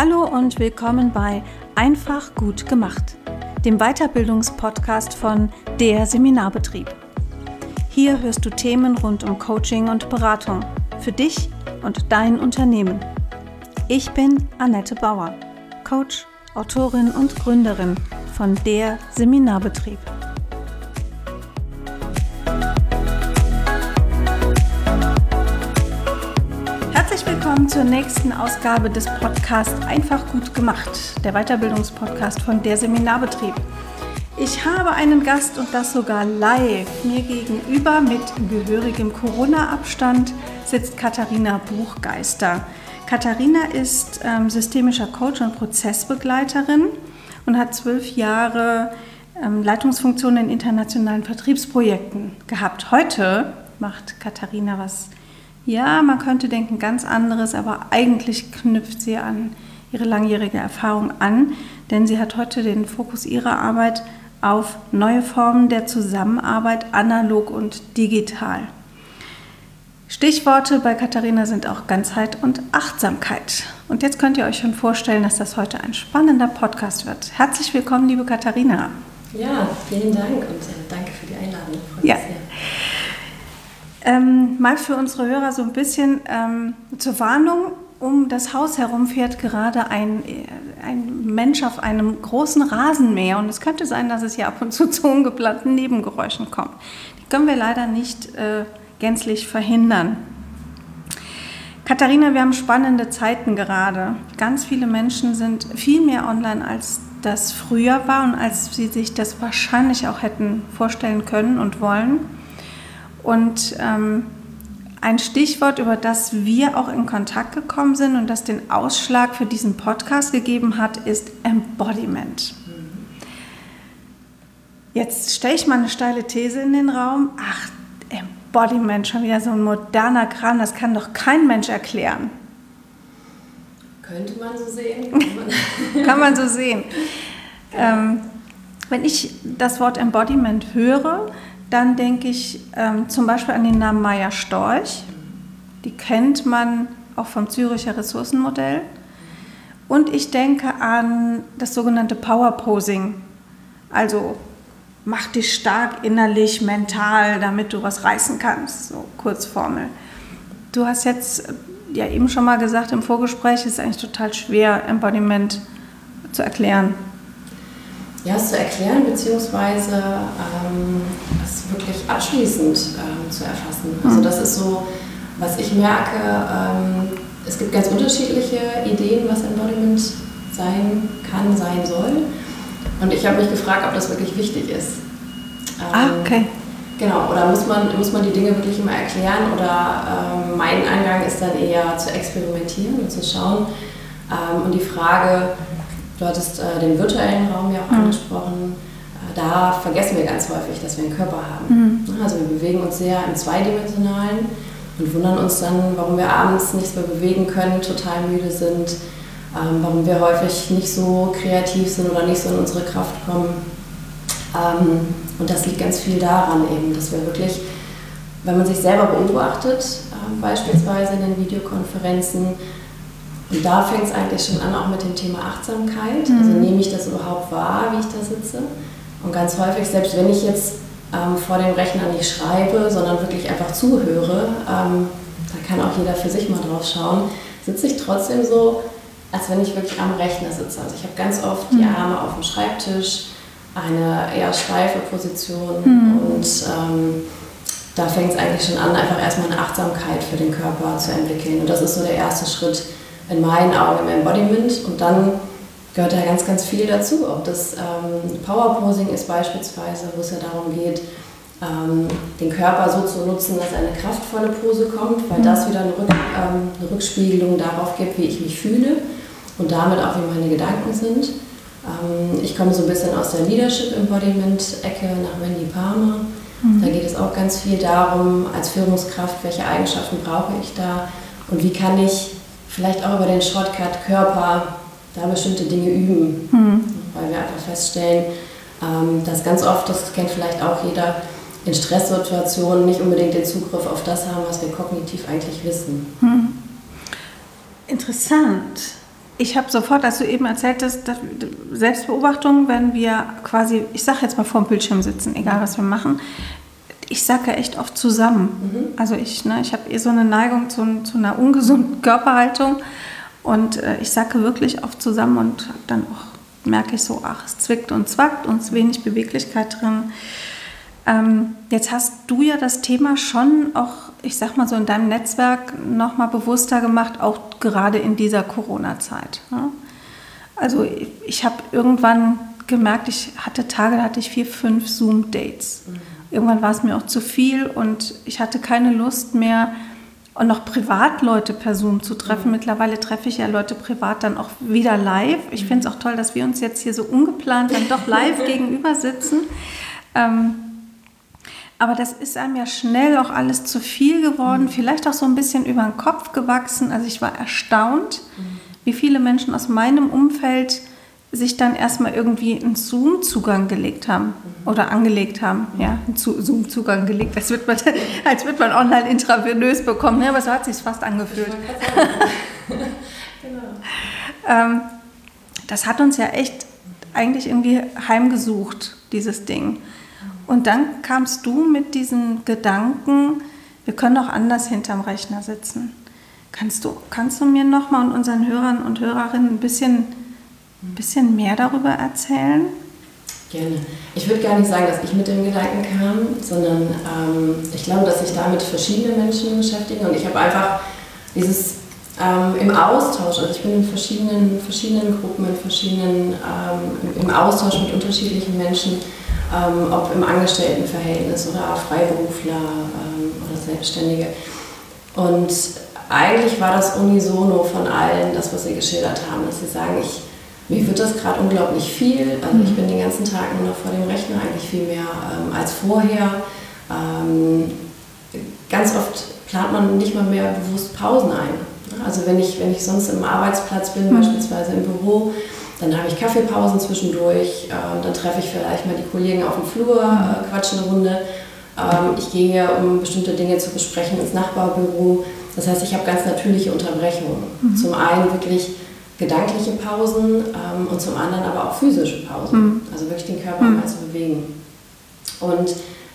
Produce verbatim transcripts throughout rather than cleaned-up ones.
Hallo und willkommen bei Einfach gut gemacht, dem Weiterbildungspodcast von der Seminarbetrieb. Hier hörst du Themen rund um Coaching und Beratung für dich und dein Unternehmen. Ich bin Annette Bauer, Coach, Autorin und Gründerin von der Seminarbetrieb. Herzlich willkommen zur nächsten Ausgabe des Podcasts Einfach gut gemacht, der Weiterbildungspodcast von der Seminarbetrieb. Ich habe einen Gast und das sogar live. Mir gegenüber mit gehörigem Corona-Abstand sitzt Katharina Buchgeister. Katharina ist ähm, systemischer Coach und Prozessbegleiterin und hat zwölf Jahre ähm, Leitungsfunktionen in internationalen Vertriebsprojekten gehabt. Heute macht Katharina was, ja, man könnte denken, ganz anderes, aber eigentlich knüpft sie an ihre langjährige Erfahrung an, denn sie hat heute den Fokus ihrer Arbeit auf neue Formen der Zusammenarbeit, analog und digital. Stichworte bei Katharina sind auch Ganzheit und Achtsamkeit. Und jetzt könnt ihr euch schon vorstellen, dass das heute ein spannender Podcast wird. Herzlich willkommen, liebe Katharina. Ja, vielen Dank und äh, danke für die Einladung. Freut ja. mich sehr. Ähm, mal für unsere Hörer so ein bisschen ähm, zur Warnung. Um das Haus herum fährt gerade ein, ein Mensch auf einem großen Rasenmäher und es könnte sein, dass es hier ab und zu zu ungeplanten Nebengeräuschen kommt. Die können wir leider nicht äh, gänzlich verhindern. Katharina, wir haben spannende Zeiten gerade. Ganz viele Menschen sind viel mehr online, als das früher war und als sie sich das wahrscheinlich auch hätten vorstellen können und wollen. Und ähm, ein Stichwort, über das wir auch in Kontakt gekommen sind und das den Ausschlag für diesen Podcast gegeben hat, ist Embodiment. Jetzt stelle ich mal eine steile These in den Raum. Ach, Embodiment, schon wieder so ein moderner Kram, das kann doch kein Mensch erklären. Könnte man so sehen. Kann man, kann man so sehen. Ähm, wenn ich das Wort Embodiment höre, dann denke ich ähm, zum Beispiel an den Namen Maja Storch. Die kennt man auch vom Züricher Ressourcenmodell. Und ich denke an das sogenannte Power Posing. Also mach dich stark innerlich, mental, damit du was reißen kannst. So Kurzformel. Du hast jetzt ja eben schon mal gesagt im Vorgespräch, es ist eigentlich total schwer, Embodiment zu erklären. Ja, es zu erklären, beziehungsweise ähm, es wirklich abschließend ähm, zu erfassen. Also das ist so, was ich merke, ähm, es gibt ganz unterschiedliche Ideen, was Embodiment sein kann, sein soll. Und ich habe mich gefragt, ob das wirklich wichtig ist. Ähm, ah, okay. Genau, oder muss man, muss man die Dinge wirklich immer erklären? Oder ähm, mein Eingang ist dann eher zu experimentieren und zu schauen. Ähm, und die Frage, du hattest äh, den virtuellen Raum ja auch mhm. angesprochen. Äh, da vergessen wir ganz häufig, dass wir einen Körper haben. Mhm. Also wir bewegen uns sehr im Zweidimensionalen und wundern uns dann, warum wir abends nichts mehr bewegen können, total müde sind, ähm, warum wir häufig nicht so kreativ sind oder nicht so in unsere Kraft kommen. Ähm, und das liegt ganz viel daran eben, dass wir wirklich, wenn man sich selber beobachtet, äh, beispielsweise in den Videokonferenzen, und da fängt es eigentlich schon an, auch mit dem Thema Achtsamkeit. Mhm. Also nehme ich das überhaupt wahr, wie ich da sitze? Und ganz häufig, selbst wenn ich jetzt ähm, vor dem Rechner nicht schreibe, sondern wirklich einfach zuhöre, ähm, da kann auch jeder für sich mal drauf schauen, sitze ich trotzdem so, als wenn ich wirklich am Rechner sitze. Also ich habe ganz oft mhm. die Arme auf dem Schreibtisch, eine eher steife Position mhm. und ähm, da fängt es eigentlich schon an, einfach erstmal eine Achtsamkeit für den Körper zu entwickeln. Und das ist so der erste Schritt in meinen Augen im Embodiment und dann gehört da ganz, ganz viel dazu. Ob das ähm, Power Posing ist beispielsweise, wo es ja darum geht, ähm, den Körper so zu nutzen, dass eine kraftvolle Pose kommt, weil das wieder eine, Rück, ähm, eine Rückspiegelung darauf gibt, wie ich mich fühle und damit auch, wie meine Gedanken sind. Ähm, ich komme so ein bisschen aus der Leadership Embodiment Ecke nach Wendy Palmer. Mhm. Da geht es auch ganz viel darum, als Führungskraft, welche Eigenschaften brauche ich da und wie kann ich vielleicht auch über den Shortcut Körper da bestimmte Dinge üben, mhm. weil wir einfach feststellen, dass ganz oft, das kennt vielleicht auch jeder, in Stresssituationen nicht unbedingt den Zugriff auf das haben, was wir kognitiv eigentlich wissen. Mhm. Interessant. Ich habe sofort, als du eben erzählt hast, Selbstbeobachtung, wenn wir quasi, ich sage jetzt mal vor dem Bildschirm sitzen, egal was wir machen, ich sage echt oft zusammen. Mhm. Also ich, ne, ich habe eh so eine Neigung zu, zu einer ungesunden Körperhaltung und äh, ich sage wirklich oft zusammen und dann auch merke ich so, ach, es zwickt und zwackt und es ist wenig Beweglichkeit drin. Ähm, jetzt hast du ja das Thema schon auch, ich sag mal so in deinem Netzwerk noch mal bewusster gemacht, auch gerade in dieser Corona-Zeit. Ne? Also ich, ich habe irgendwann gemerkt, ich hatte Tage, da hatte ich vier, fünf Zoom-Dates. Mhm. Irgendwann war es mir auch zu viel und ich hatte keine Lust mehr, und noch privat Leute per Zoom zu treffen. Mhm. Mittlerweile treffe ich ja Leute privat dann auch wieder live. Ich finde es auch toll, dass wir uns jetzt hier so ungeplant dann doch live gegenüber sitzen. Ähm, aber das ist einem ja schnell auch alles zu viel geworden, mhm. vielleicht auch so ein bisschen über den Kopf gewachsen. Also ich war erstaunt, mhm. wie viele Menschen aus meinem Umfeld sich dann erstmal irgendwie einen Zoom-Zugang gelegt haben mhm. oder angelegt haben. Mhm. Ja, einen Zoom-Zugang gelegt, als wird man, als wird man online intravenös bekommen. Ja, aber so hat es sich fast angefühlt. Genau. ähm, das hat uns ja echt eigentlich irgendwie heimgesucht, dieses Ding. Und dann kamst du mit diesen Gedanken, wir können auch anders hinterm Rechner sitzen. Kannst du, kannst du mir nochmal und unseren Hörern und Hörerinnen ein bisschen, ein bisschen mehr darüber erzählen? Gerne. Ich würde gar nicht sagen, dass ich mit dem Gedanken kam, sondern ähm, ich glaube, dass sich damit verschiedene Menschen beschäftigen. Und ich habe einfach dieses ähm, im Austausch, also ich bin in verschiedenen, verschiedenen Gruppen, in verschiedenen, ähm, im Austausch mit unterschiedlichen Menschen, Ähm, ob im Angestelltenverhältnis oder Freiberufler ähm, oder Selbstständige. Und eigentlich war das unisono von allen, das, was sie geschildert haben, dass sie sagen, ich, mir wird das gerade unglaublich viel. Also ich bin den ganzen Tag nur noch vor dem Rechner, eigentlich viel mehr ähm, als vorher. Ähm, ganz oft plant man nicht mal mehr bewusst Pausen ein. Also wenn ich, wenn ich sonst im Arbeitsplatz bin, mhm. beispielsweise im Büro, dann habe ich Kaffeepausen zwischendurch, äh, dann treffe ich vielleicht mal die Kollegen auf dem Flur, äh, quatsche eine Runde. Ähm, ich gehe, um bestimmte Dinge zu besprechen, ins Nachbarbüro. Das heißt, ich habe ganz natürliche Unterbrechungen. Mhm. Zum einen wirklich gedankliche Pausen ähm, und zum anderen aber auch physische Pausen. Mhm. Also wirklich den Körper mhm. mal zu bewegen. Und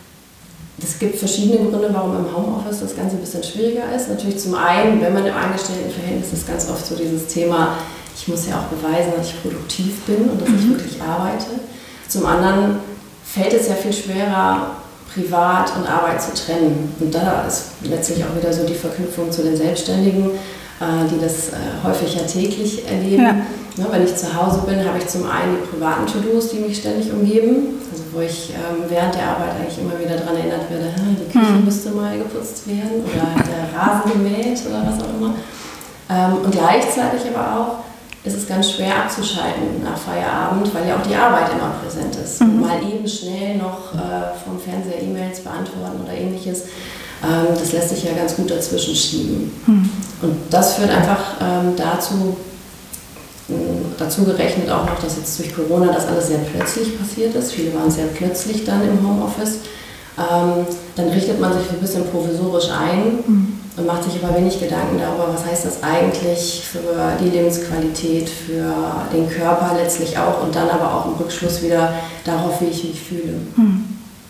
es gibt verschiedene Gründe, warum im Homeoffice das Ganze ein bisschen schwieriger ist. Natürlich zum einen, wenn man im Angestelltenverhältnis ist, ganz oft so dieses Thema, ich muss ja auch beweisen, dass ich produktiv bin und dass mhm. ich wirklich arbeite. Zum anderen fällt es ja viel schwerer, Privat und Arbeit zu trennen. Und da ist letztlich auch wieder so die Verknüpfung zu den Selbstständigen, äh, die das äh, häufig ja täglich erleben. Ja. Ne, wenn ich zu Hause bin, habe ich zum einen die privaten To-Dos, die mich ständig umgeben, also wo ich ähm, während der Arbeit eigentlich immer wieder daran erinnert werde, die Küche mhm. müsste mal geputzt werden oder der Rasen gemäht oder was auch immer. Ähm, und gleichzeitig aber auch ist es ganz schwer abzuschalten nach Feierabend, weil ja auch die Arbeit immer präsent ist. Mhm. Mal eben schnell noch äh, vom Fernseher E-Mails beantworten oder ähnliches, ähm, das lässt sich ja ganz gut dazwischen schieben. Mhm. Und das führt einfach ähm, dazu, mh, dazu gerechnet auch noch, dass jetzt durch Corona das alles sehr plötzlich passiert ist. Viele waren sehr plötzlich dann im Homeoffice. Ähm, dann richtet man sich ein bisschen provisorisch ein. Mhm. Und macht sich aber wenig Gedanken darüber, was heißt das eigentlich für die Lebensqualität, für den Körper letztlich auch und dann aber auch im Rückschluss wieder darauf, wie ich mich fühle. Mhm.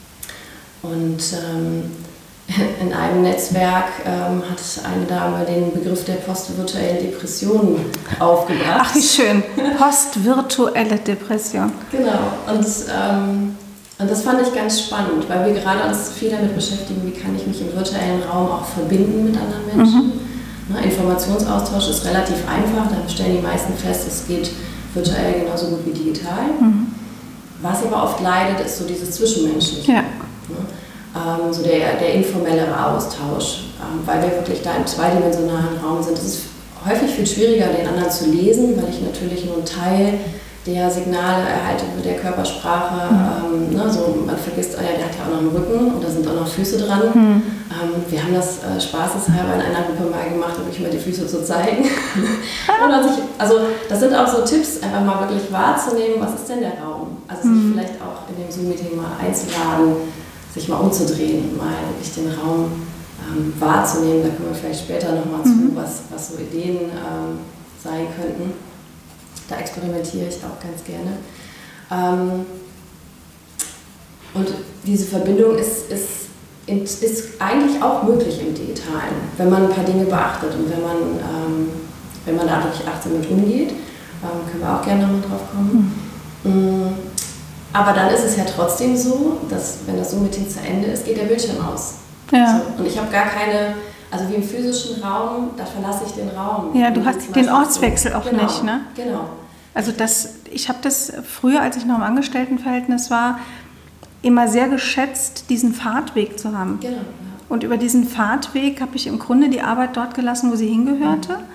Und ähm, in einem Netzwerk ähm, hat eine Dame den Begriff der postvirtuellen Depression aufgebracht. Ach, wie schön. Postvirtuelle Depression. Genau. Und ähm, Und das fand ich ganz spannend, weil wir gerade uns viel damit beschäftigen, wie kann ich mich im virtuellen Raum auch verbinden mit anderen Menschen. Mhm. Ne, Informationsaustausch ist relativ einfach, da stellen die meisten fest, es geht virtuell genauso gut wie digital. Mhm. Was aber oft leidet, ist so dieses Zwischenmenschliche. Ja. Ne, ähm, so der, der informellere Austausch, ähm, weil wir wirklich da im zweidimensionalen Raum sind. Es ist häufig viel schwieriger, den anderen zu lesen, weil ich natürlich nur einen Teil der Signale erhalte mit der Körpersprache, mhm. ähm, ne, so man vergisst, oh ja, der hat ja auch noch einen Rücken und da sind auch noch Füße dran. Mhm. Ähm, wir haben das äh, spaßeshalber in einer Gruppe mal gemacht, um euch mal die Füße zu zeigen. und sich, also das sind auch so Tipps, einfach mal wirklich wahrzunehmen, was ist denn der Raum? Also sich mhm. vielleicht auch in dem Zoom-Meeting mal einzuladen, sich mal umzudrehen und mal wirklich den Raum ähm, wahrzunehmen. Da kommen wir vielleicht später nochmal mhm. zu, was, was so Ideen ähm, sein könnten. da experimentiere ich auch ganz gerne. Ähm, und diese Verbindung ist, ist, ist eigentlich auch möglich im Digitalen, wenn man ein paar Dinge beachtet und wenn man, ähm, wenn man da wirklich achtsam mit umgeht. Ähm, können wir auch gerne nochmal drauf kommen. Mhm. Aber dann ist es ja trotzdem so, dass wenn das Zoom-Meeting zu Ende ist, geht der Bildschirm aus. Ja. So. Und ich habe gar keine, also wie im physischen Raum, da verlasse ich den Raum. Ja, du hast den Ortswechsel auch genau, nicht, ne? Genau. Also das, ich habe das früher, als ich noch im Angestelltenverhältnis war, immer sehr geschätzt, diesen Fahrtweg zu haben. Genau. Ja. Und über diesen Fahrtweg habe ich im Grunde die Arbeit dort gelassen, wo sie hingehörte. Mhm.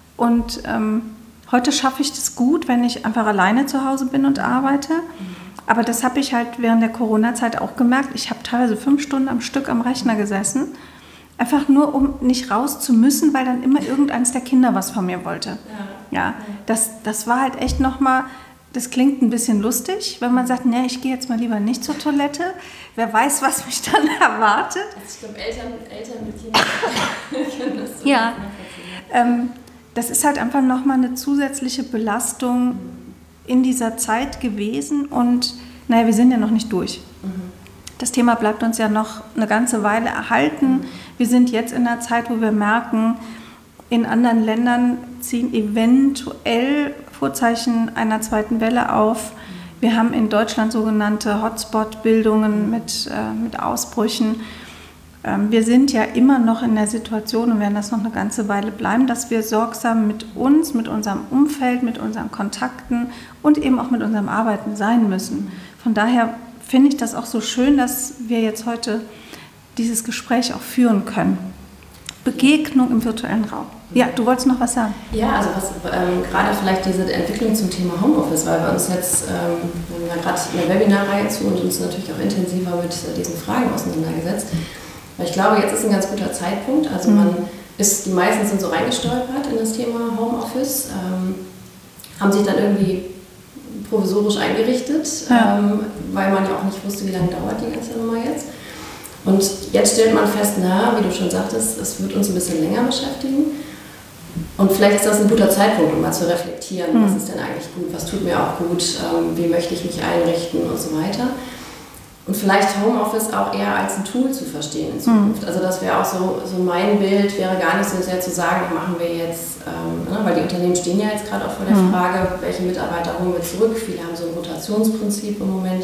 Und ähm, heute schaffe ich das gut, wenn ich einfach alleine zu Hause bin und arbeite. Mhm. Aber das habe ich halt während der Corona-Zeit auch gemerkt. Ich habe teilweise fünf Stunden am Stück am Rechner gesessen. Einfach nur, um nicht raus zu müssen, weil dann immer irgendeins der Kinder was von mir wollte. Ja, ja das, das war halt echt nochmal, das klingt ein bisschen lustig, wenn man sagt, nee, ich gehe jetzt mal lieber nicht zur Toilette. Wer weiß, was mich dann erwartet. Also ich glaube, Eltern, Eltern mit Kindern können das so. Ja, ähm, das ist halt einfach nochmal eine zusätzliche Belastung in dieser Zeit gewesen. Und naja, wir sind ja noch nicht durch. Mhm. Das Thema bleibt uns ja noch eine ganze Weile erhalten. Wir sind jetzt in einer Zeit, wo wir merken, in anderen Ländern ziehen eventuell Vorzeichen einer zweiten Welle auf. Wir haben in Deutschland sogenannte Hotspot-Bildungen mit, äh, mit Ausbrüchen. Ähm, wir sind ja immer noch in der Situation und werden das noch eine ganze Weile bleiben, dass wir sorgsam mit uns, mit unserem Umfeld, mit unseren Kontakten und eben auch mit unserem Arbeiten sein müssen. Von daher finde ich das auch so schön, dass wir jetzt heute dieses Gespräch auch führen können. Begegnung im virtuellen Raum. Ja, du wolltest noch was sagen? Ja, also was, ähm, gerade vielleicht diese Entwicklung zum Thema Homeoffice, weil wir uns jetzt, ähm, wir haben ja gerade eine Webinarreihe zu und uns natürlich auch intensiver mit äh, diesen Fragen auseinandergesetzt. Weil ich glaube, jetzt ist ein ganz guter Zeitpunkt. Also man ist, die meisten sind so reingestolpert in das Thema Homeoffice, ähm, haben sich dann irgendwie provisorisch eingerichtet, ja. ähm, weil man ja auch nicht wusste, wie lange dauert die ganze Nummer jetzt. Und jetzt stellt man fest, na, wie du schon sagtest, es wird uns ein bisschen länger beschäftigen. Und vielleicht ist das ein guter Zeitpunkt, um mal zu reflektieren, mhm. was ist denn eigentlich gut, was tut mir auch gut, ähm, wie möchte ich mich einrichten und so weiter. Und vielleicht Homeoffice auch eher als ein Tool zu verstehen in Zukunft. Mhm. Also das wäre auch so, so mein Bild, wäre gar nicht so sehr zu sagen, machen wir jetzt, ähm, ne, weil die Unternehmen stehen ja jetzt gerade auch vor der mhm. Frage, welche Mitarbeiter holen wir zurück. Viele haben so ein Rotationsprinzip im Moment.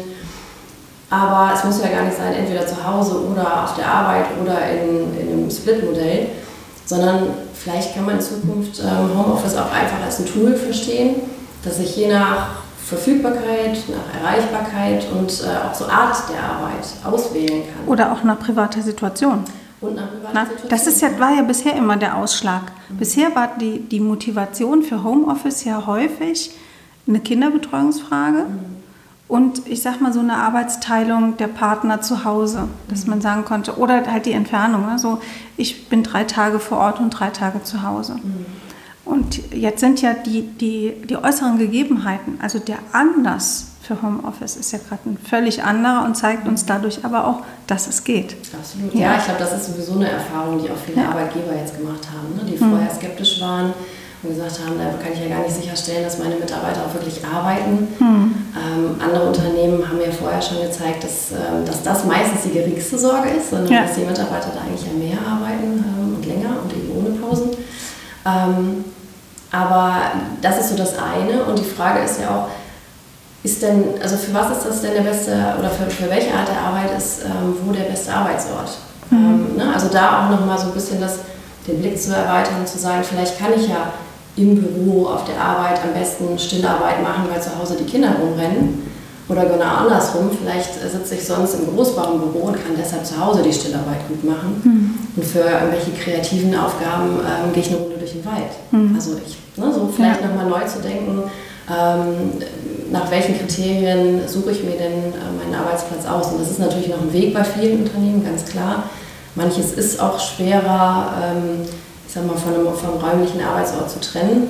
Aber es muss ja gar nicht sein, entweder zu Hause oder auf der Arbeit oder in, in einem Split-Modell, sondern vielleicht kann man in Zukunft ähm, Homeoffice auch einfach als ein Tool verstehen, dass ich je nach Verfügbarkeit, nach Erreichbarkeit und äh, auch zur Art der Arbeit auswählen kann. Oder auch nach privater Situation. Und nach privater Na, Situation. Das ist ja, war ja bisher immer der Ausschlag. Mhm. Bisher war die, die Motivation für Homeoffice ja häufig eine Kinderbetreuungsfrage mhm. und ich sag mal so eine Arbeitsteilung der Partner zu Hause, dass mhm. man sagen konnte, oder halt die Entfernung. Also ich bin drei Tage vor Ort und drei Tage zu Hause. Mhm. Und jetzt sind ja die, die, die äußeren Gegebenheiten, also der Anlass für Homeoffice ist ja gerade ein völlig anderer und zeigt uns dadurch aber auch, dass es geht. Absolut, ja, ja ich glaube, das ist sowieso eine Erfahrung, die auch viele ja. Arbeitgeber jetzt gemacht haben, ne? Die vorher mhm. skeptisch waren und gesagt haben, da kann ich ja gar nicht sicherstellen, dass meine Mitarbeiter auch wirklich arbeiten. Mhm. Ähm, andere Unternehmen haben ja vorher schon gezeigt, dass, ähm, dass das meistens die geringste Sorge ist, sondern ja. dass die Mitarbeiter da eigentlich ja mehr arbeiten ähm, und länger und eben ohne Pausen. Ähm, aber das ist so das eine und die Frage ist ja auch, ist denn, also für was ist das denn der beste, oder für, für welche Art der Arbeit ist ähm, wo der beste Arbeitsort? Mhm. Ähm, ne? Also da auch nochmal so ein bisschen das, den Blick zu erweitern und zu sagen, vielleicht kann ich ja im Büro auf der Arbeit am besten Stillarbeit machen, weil zu Hause die Kinder rumrennen. Oder genau andersrum, vielleicht sitze ich sonst im Großraumbüro und kann deshalb zu Hause die Stillarbeit gut machen. Mhm. Und für irgendwelche kreativen Aufgaben ähm, gehe ich eine Runde durch den Wald. Mhm. Also ich, ne, so vielleicht ja. nochmal neu zu denken, ähm, nach welchen Kriterien suche ich mir denn äh, meinen Arbeitsplatz aus. Und das ist natürlich noch ein Weg bei vielen Unternehmen, ganz klar. Manches ist auch schwerer, ähm, ich sag mal, von einem, vom räumlichen Arbeitsort zu trennen.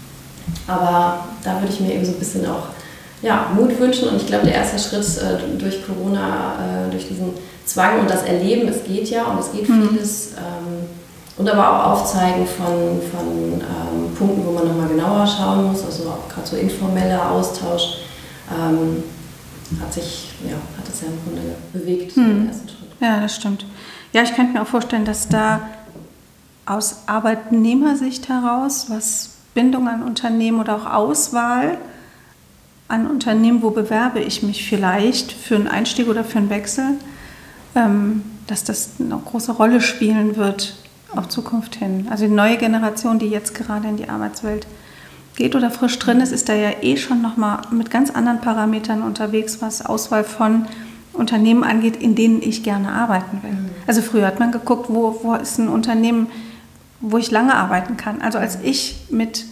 Aber da würde ich mir eben so ein bisschen auch ja, Mut wünschen und ich glaube, der erste Schritt äh, durch Corona, äh, durch diesen Zwang und das Erleben, es geht ja und es geht vieles, ähm, Und aber auch Aufzeigen von, von ähm, Punkten, wo man nochmal genauer schauen muss, also auch gerade so informeller Austausch, ähm, hat sich, ja, hat es ja im Grunde bewegt, hm. den ersten Schritt. Ja, das stimmt. Ja, ich könnte mir auch vorstellen, dass da aus Arbeitnehmersicht heraus, was Bindung an Unternehmen oder auch Auswahl an Unternehmen, wo bewerbe ich mich vielleicht für einen Einstieg oder für einen Wechsel, ähm, dass das eine große Rolle spielen wird auf Zukunft hin. Also die neue Generation, die jetzt gerade in die Arbeitswelt geht oder frisch drin ist, ist da ja eh schon nochmal mit ganz anderen Parametern unterwegs, was Auswahl von Unternehmen angeht, in denen ich gerne arbeiten will. Mhm. Also früher hat man geguckt, wo, wo ist ein Unternehmen, wo ich lange arbeiten kann. Also als ich mit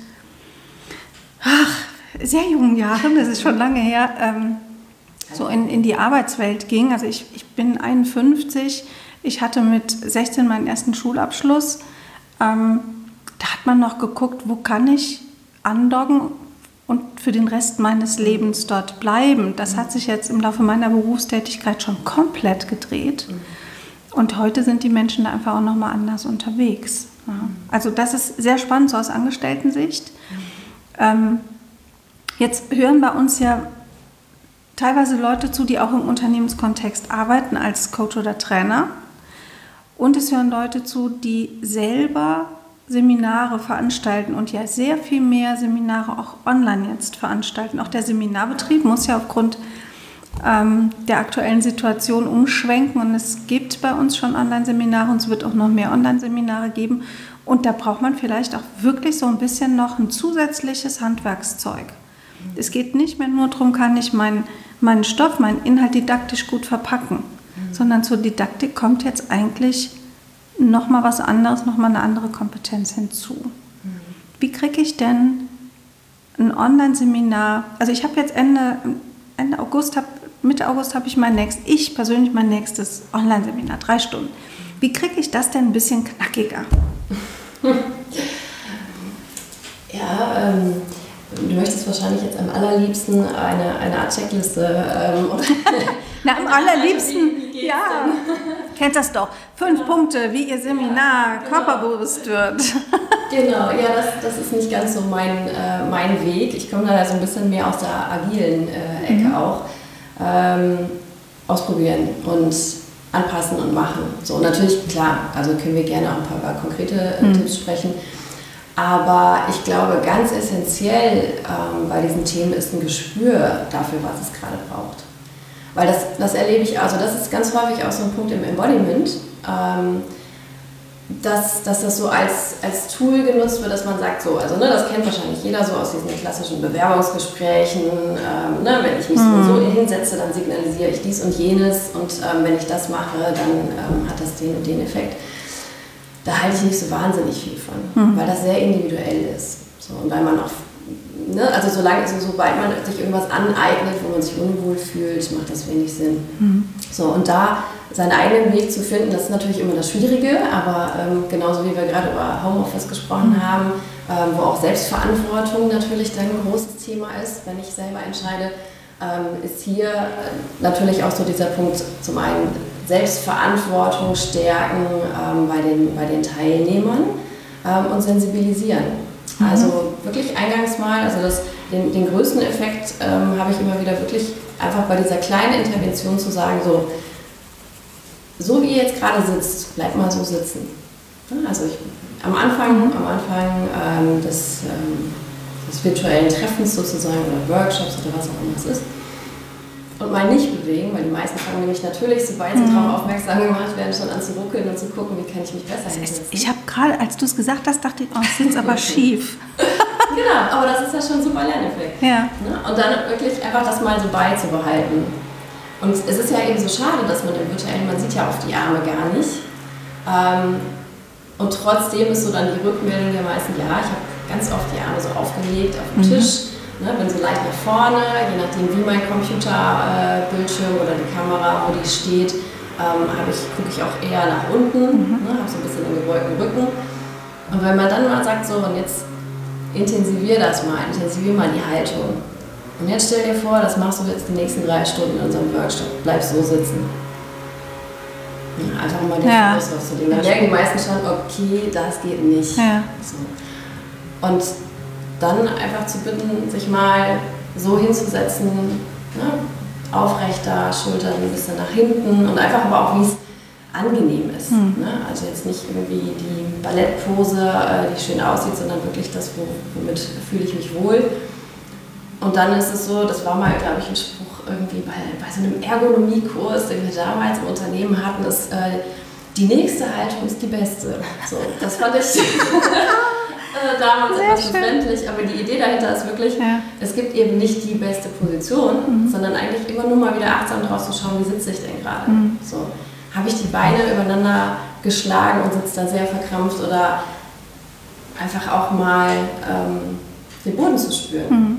ach, sehr jungen Jahren, das ist schon lange her, ähm, so in, in die Arbeitswelt ging, also ich, ich bin einundfünfzig, ich hatte mit sechzehn meinen ersten Schulabschluss, ähm, da hat man noch geguckt, wo kann ich andocken und für den Rest meines Lebens dort bleiben. Das hat sich jetzt im Laufe meiner Berufstätigkeit schon komplett gedreht. Und heute sind die Menschen da einfach auch nochmal anders unterwegs. Ja. Also das ist sehr spannend, so aus Angestellten-Sicht. Ähm, jetzt hören bei uns ja teilweise Leute zu, die auch im Unternehmenskontext arbeiten als Coach oder Trainer. Und es hören Leute zu, die selber Seminare veranstalten und ja sehr viel mehr Seminare auch online jetzt veranstalten. Auch der Seminarbetrieb muss ja aufgrund ähm, der aktuellen Situation umschwenken und es gibt bei uns schon Online-Seminare und es wird auch noch mehr Online-Seminare geben und da braucht man vielleicht auch wirklich so ein bisschen noch ein zusätzliches Handwerkszeug. Es geht nicht mehr nur darum, kann ich meinen, meinen Stoff, meinen Inhalt didaktisch gut verpacken, mhm. sondern zur Didaktik kommt jetzt eigentlich nochmal was anderes, nochmal eine andere Kompetenz hinzu. Mhm. Wie kriege ich denn ein Online-Seminar, also ich habe jetzt Ende, Ende August, hab, Mitte August habe ich mein nächstes, ich persönlich mein nächstes Online-Seminar, drei Stunden. Wie kriege ich das denn ein bisschen knackiger? Ja, ähm, du möchtest wahrscheinlich jetzt am allerliebsten eine, eine Art Checkliste. Ähm, Na, am allerliebsten, ja, kennt das doch. Fünf ja. Punkte, wie ihr Seminar ja, körperbewusst genau. wird. Genau, ja, das, das ist nicht ganz so mein, äh, mein Weg. Ich komme da so ein bisschen mehr aus der agilen äh, Ecke mhm. auch. Ähm, ausprobieren und anpassen und machen. So, natürlich, klar, also können wir gerne auch ein paar konkrete äh, mhm. Tipps sprechen. Aber ich glaube, ganz essentiell ähm, bei diesen Themen ist ein Gespür dafür, was es gerade braucht. Weil das, das erlebe ich, also das ist ganz häufig auch so ein Punkt im Embodiment, ähm, dass, dass das so als, als Tool genutzt wird, dass man sagt, so, also ne, das kennt wahrscheinlich jeder so aus diesen klassischen Bewerbungsgesprächen, ähm, ne, wenn ich mich mhm. so hinsetze, dann signalisiere ich dies und jenes und ähm, wenn ich das mache, dann ähm, hat das den und den Effekt. Da halte ich nicht so wahnsinnig viel von, mhm. weil das sehr individuell ist. So, und weil man auch, ne, also solange, so, sobald man sich irgendwas aneignet, wo man sich unwohl fühlt, macht das wenig Sinn. Mhm. So, und da seinen eigenen Weg zu finden, das ist natürlich immer das Schwierige, aber ähm, genauso wie wir gerade über Homeoffice gesprochen mhm. haben, ähm, wo auch Selbstverantwortung natürlich dann ein großes Thema ist, wenn ich selber entscheide, ähm, ist hier äh, natürlich auch so dieser Punkt, zum einen Selbstverantwortung stärken ähm, bei, den, bei den Teilnehmern ähm, und sensibilisieren. Mhm. Also wirklich eingangs mal, also das, den, den größten Effekt ähm, habe ich immer wieder wirklich einfach bei dieser kleinen Intervention zu sagen, so, so wie ihr jetzt gerade sitzt, bleibt mal so sitzen. Ja, also ich, am Anfang, mhm. am Anfang ähm, des, ähm, des virtuellen Treffens sozusagen oder Workshops oder was auch immer es ist, und mal nicht bewegen, weil die meisten fangen nämlich natürlich, sobald sie mhm. darauf aufmerksam gemacht werden, schon an zu ruckeln und zu gucken, wie kann ich mich besser hinsetzen. Ich habe gerade, als du es gesagt hast, dachte ich, oh, ich sitze aber schief. Genau, aber das ist ja schon ein super Lerneffekt. Ja. Und dann wirklich einfach das mal so beizubehalten. Und es ist ja eben so schade, dass man im virtuellen, man sieht ja oft die Arme gar nicht. Und trotzdem ist so dann die Rückmeldung der meisten, ja, ich habe ganz oft die Arme so aufgelegt auf dem mhm. Tisch. Ne, bin so leicht nach vorne, je nachdem wie mein Computerbildschirm äh, oder die Kamera, wo die steht, ähm, ich, gucke ich auch eher nach unten, mhm. ne, habe so ein bisschen einen gebeugten Rücken. Und wenn man dann mal sagt, so und jetzt intensivier das mal, intensivier mal die Haltung. Und jetzt stell dir vor, das machst du jetzt die nächsten drei Stunden in unserem Workshop, bleib so sitzen. Ja, einfach mal den ja. Fokus rauszulegen. Dann merken die meisten schon, okay, das geht nicht. Ja. So. Und dann einfach zu bitten, sich mal so hinzusetzen, ne? Aufrechter, Schultern ein bisschen nach hinten und einfach aber auch, wie es angenehm ist. Mhm. Ne? Also jetzt nicht irgendwie die Ballettpose, äh, die schön aussieht, sondern wirklich das, womit fühle ich mich wohl. Und dann ist es so, das war mal, glaube ich, ein Spruch irgendwie bei, bei so einem Ergonomiekurs, den wir damals im Unternehmen hatten, ist, äh, die nächste Haltung ist die beste. So, das fand ich äh, damals Sehr etwas schön. befremdlich, aber die Idee dahinter ist wirklich, ja. es gibt eben nicht die beste Position, mhm. sondern eigentlich immer nur mal wieder achtsam drauf zu schauen, wie sitze ich denn gerade. Mhm. So, habe ich die Beine übereinander geschlagen und sitze da sehr verkrampft oder einfach auch mal ähm, den Boden zu spüren. Mhm.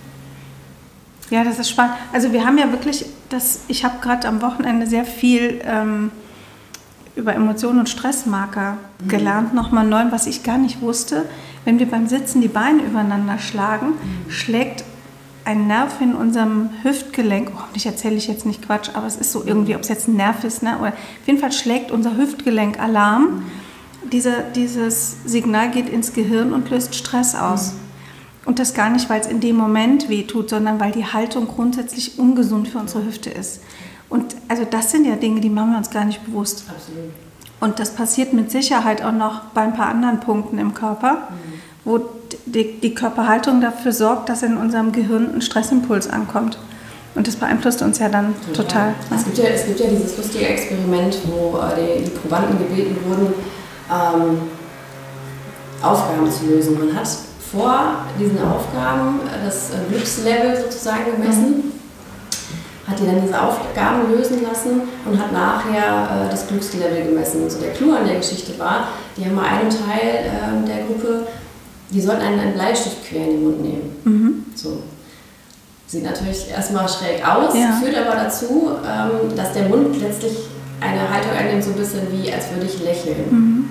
Ja, das ist spannend. Also wir haben ja wirklich, das, ich habe gerade am Wochenende sehr viel ähm, über Emotionen und Stressmarker mhm. gelernt, nochmal neu, was ich gar nicht wusste. Wenn wir beim Sitzen die Beine übereinander schlagen, mhm. schlägt ein Nerv in unserem Hüftgelenk, oh, hoffentlich erzähle ich jetzt nicht Quatsch, aber es ist so irgendwie, ob es jetzt ein Nerv ist, ne? Oder auf jeden Fall schlägt unser Hüftgelenk Alarm. Mhm. Diese, dieses Signal geht ins Gehirn und löst Stress aus. Mhm. Und das gar nicht, weil es in dem Moment wehtut, sondern weil die Haltung grundsätzlich ungesund für unsere Hüfte ist. Und also das sind ja Dinge, die machen wir uns gar nicht bewusst. Absolut. Und das passiert mit Sicherheit auch noch bei ein paar anderen Punkten im Körper, mhm. wo die, die Körperhaltung dafür sorgt, dass in unserem Gehirn ein Stressimpuls ankommt. Und das beeinflusst uns ja dann total. total. Es gibt ja, es gibt ja dieses lustige Experiment, wo äh, die, die Probanden gebeten wurden, ähm, Aufgaben zu lösen. Man hat vor diesen Aufgaben das Glückslevel sozusagen gemessen, mhm. hat die dann diese Aufgaben lösen lassen und hat nachher äh, das Glückslevel gemessen. Und so der Clou an der Geschichte war, die haben mal einen Teil äh, der Gruppe, die sollten einen, einen Bleistift quer in den Mund nehmen. Mhm. So. Sieht natürlich erstmal schräg aus, ja. führt aber dazu, ähm, dass der Mund letztlich eine Haltung einnimmt, so ein bisschen wie, als würde ich lächeln. Mhm.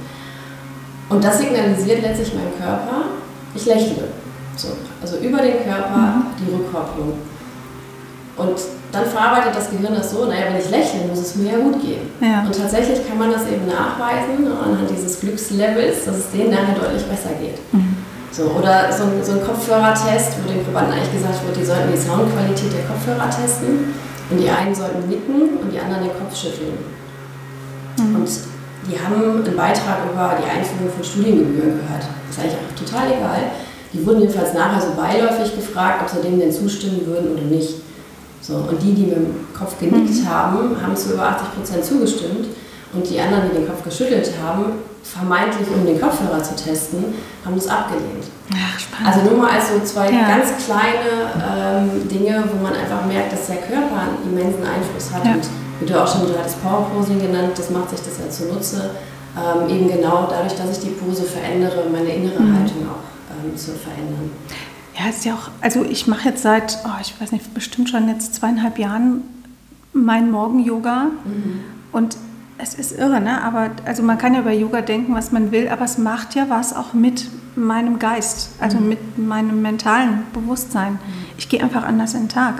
So. Und das signalisiert letztlich meinem Körper, ich lächle. So. Also über den Körper mhm. die Rückkopplung. Und dann verarbeitet das Gehirn das so, naja, wenn ich lächle, muss es mir ja gut gehen. Ja. Und tatsächlich kann man das eben nachweisen anhand dieses Glückslevels, dass es denen nachher deutlich besser geht. Mhm. So, oder so ein, so ein Kopfhörertest, wo den Probanden eigentlich gesagt wird, die sollten die Soundqualität der Kopfhörer testen und die einen sollten nicken und die anderen den Kopf schütteln. Mhm. Und die haben einen Beitrag über die Einführung von Studiengebühren gehört. Das ist eigentlich auch total egal. Die wurden jedenfalls nachher so beiläufig gefragt, ob sie dem denn zustimmen würden oder nicht. So, und die, die mit dem Kopf genickt mhm. haben, haben zu über achtzig Prozent zugestimmt. Und die anderen, die den Kopf geschüttelt haben, vermeintlich um den Kopfhörer zu testen, haben das abgelehnt. Ach, spannend. Also nur mal als so zwei ja. ganz kleine ähm, Dinge, wo man einfach merkt, dass der Körper einen immensen Einfluss hat. Ja. Und wie du auch schon, du hattest Powerposing genannt, das macht sich das ja zunutze. Ähm, eben genau dadurch, dass ich die Pose verändere, meine innere mhm. Haltung auch ähm, zu verändern. Ja, ist ja auch, also ich mache jetzt seit, oh, ich weiß nicht, bestimmt schon jetzt zweieinhalb Jahren mein Morgen-Yoga. Mhm. Und es ist irre, ne? Aber also man kann ja über Yoga denken, was man will, aber es macht ja was auch mit meinem Geist, also mhm. mit meinem mentalen Bewusstsein. Mhm. Ich gehe einfach anders in den Tag.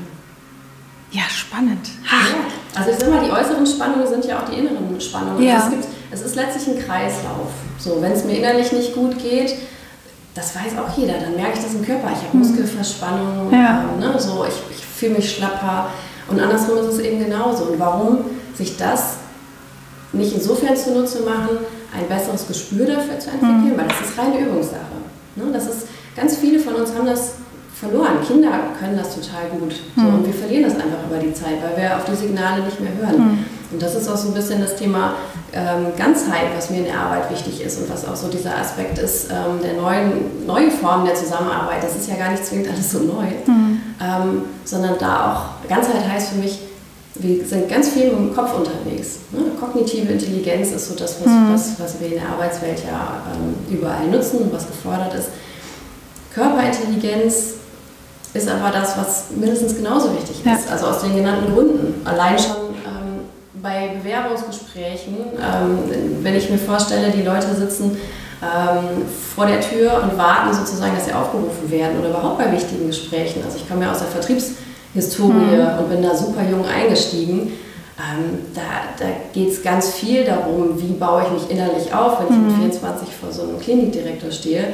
Ja, spannend. Ja. Also ich sag mal, die äußeren Spannungen sind ja auch die inneren Spannungen. Ja. Also es, gibt, es ist letztlich ein Kreislauf. So, wenn es mir innerlich nicht gut geht, das weiß auch jeder, dann merke ich das im Körper. Ich habe mhm. Muskelverspannung, ja. ähm, ne? so, ich, ich fühle mich schlapper. Und andersrum ist es eben genauso. Und warum sich das nicht insofern zunutze machen, ein besseres Gespür dafür zu entwickeln, mhm. weil das ist reine Übungssache. Ne? Das ist, ganz viele von uns haben das verloren. Kinder können das total gut. So, mhm. und wir verlieren das einfach über die Zeit, weil wir auf die Signale nicht mehr hören. Mhm. Und das ist auch so ein bisschen das Thema ähm, Ganzheit, was mir in der Arbeit wichtig ist und was auch so dieser Aspekt ist, ähm, der neuen, neuen Form der Zusammenarbeit. Das ist ja gar nicht zwingend alles so neu, mhm. ähm, sondern da auch, Ganzheit heißt für mich, wir sind ganz viel im Kopf unterwegs. Ne? Kognitive Intelligenz ist so das, was, mhm. was, was wir in der Arbeitswelt ja ähm, überall nutzen und was gefordert ist. Körperintelligenz ist aber das, was mindestens genauso wichtig ist, ja. also aus den genannten Gründen. Allein schon ähm, bei Bewerbungsgesprächen, ähm, wenn ich mir vorstelle, die Leute sitzen ähm, vor der Tür und warten sozusagen, dass sie aufgerufen werden oder überhaupt bei wichtigen Gesprächen. Also ich komme ja aus der Vertriebshistorie mhm. und bin da super jung eingestiegen. Ähm, da da geht es ganz viel darum, wie baue ich mich innerlich auf, wenn ich mit vierundzwanzig vor so einem Klinikdirektor stehe,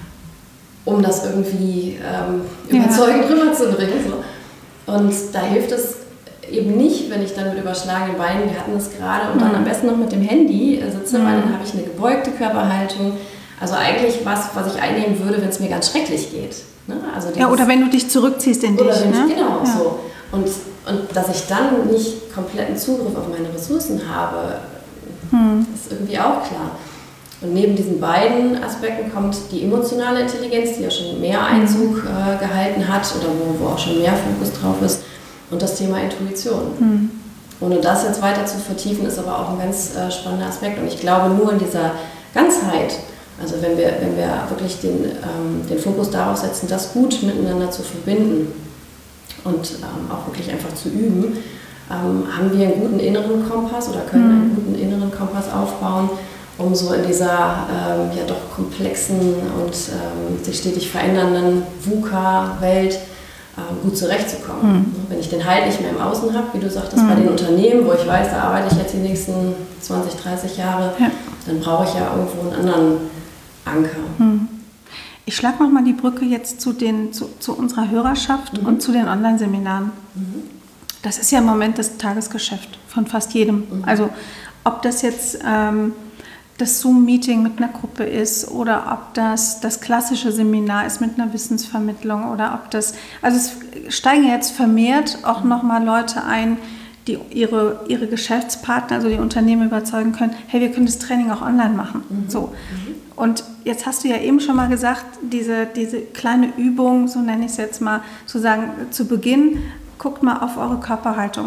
um das irgendwie ähm, überzeugend ja. rüberzubringen. So. Und da hilft es eben nicht, wenn ich dann mit überschlagenen Beinen, wir hatten das gerade, und dann mhm. am besten noch mit dem Handy sitze, mhm. weil dann habe ich eine gebeugte Körperhaltung. Also eigentlich was, was ich einnehmen würde, wenn es mir ganz schrecklich geht. Ne? Also dieses, ja, oder wenn du dich zurückziehst in oder dich. Wenn ne? ich, genau, ja. so. Und, und dass ich dann nicht kompletten Zugriff auf meine Ressourcen habe, mhm. ist irgendwie auch klar. Und neben diesen beiden Aspekten kommt die emotionale Intelligenz, die ja schon mehr Einzug äh, gehalten hat oder wo, wo auch schon mehr Fokus drauf ist, und das Thema Intuition. Mhm. Ohne das jetzt weiter zu vertiefen, ist aber auch ein ganz äh, spannender Aspekt. Und ich glaube, nur in dieser Ganzheit, also wenn wir, wenn wir wirklich den, ähm, den Fokus darauf setzen, das gut miteinander zu verbinden und ähm, auch wirklich einfach zu üben, ähm, haben wir einen guten inneren Kompass oder können mhm. einen guten inneren Kompass aufbauen, um so in dieser ähm, ja doch komplexen und ähm, sich stetig verändernden VUCA-Welt ähm, gut zurechtzukommen. Mhm. Wenn ich den Halt nicht mehr im Außen habe, wie du sagtest, mhm. bei den Unternehmen, wo ich weiß, da arbeite ich jetzt die nächsten zwanzig, dreißig Jahre, ja. dann brauche ich ja irgendwo einen anderen Anker. Mhm. Ich schlage nochmal die Brücke jetzt zu, den, zu, zu unserer Hörerschaft mhm. und zu den Online-Seminaren. Mhm. Das ist ja im Moment das Tagesgeschäft von fast jedem. Mhm. Also ob das jetzt ähm, das Zoom-Meeting mit einer Gruppe ist oder ob das das klassische Seminar ist mit einer Wissensvermittlung oder ob das, also es steigen jetzt vermehrt auch nochmal Leute ein, die ihre, ihre Geschäftspartner, also die Unternehmen überzeugen können, hey, wir können das Training auch online machen. Mhm. So. Und jetzt hast du ja eben schon mal gesagt, diese, diese kleine Übung, so nenne ich es jetzt mal, zu sagen, zu Beginn, guckt mal auf eure Körperhaltung.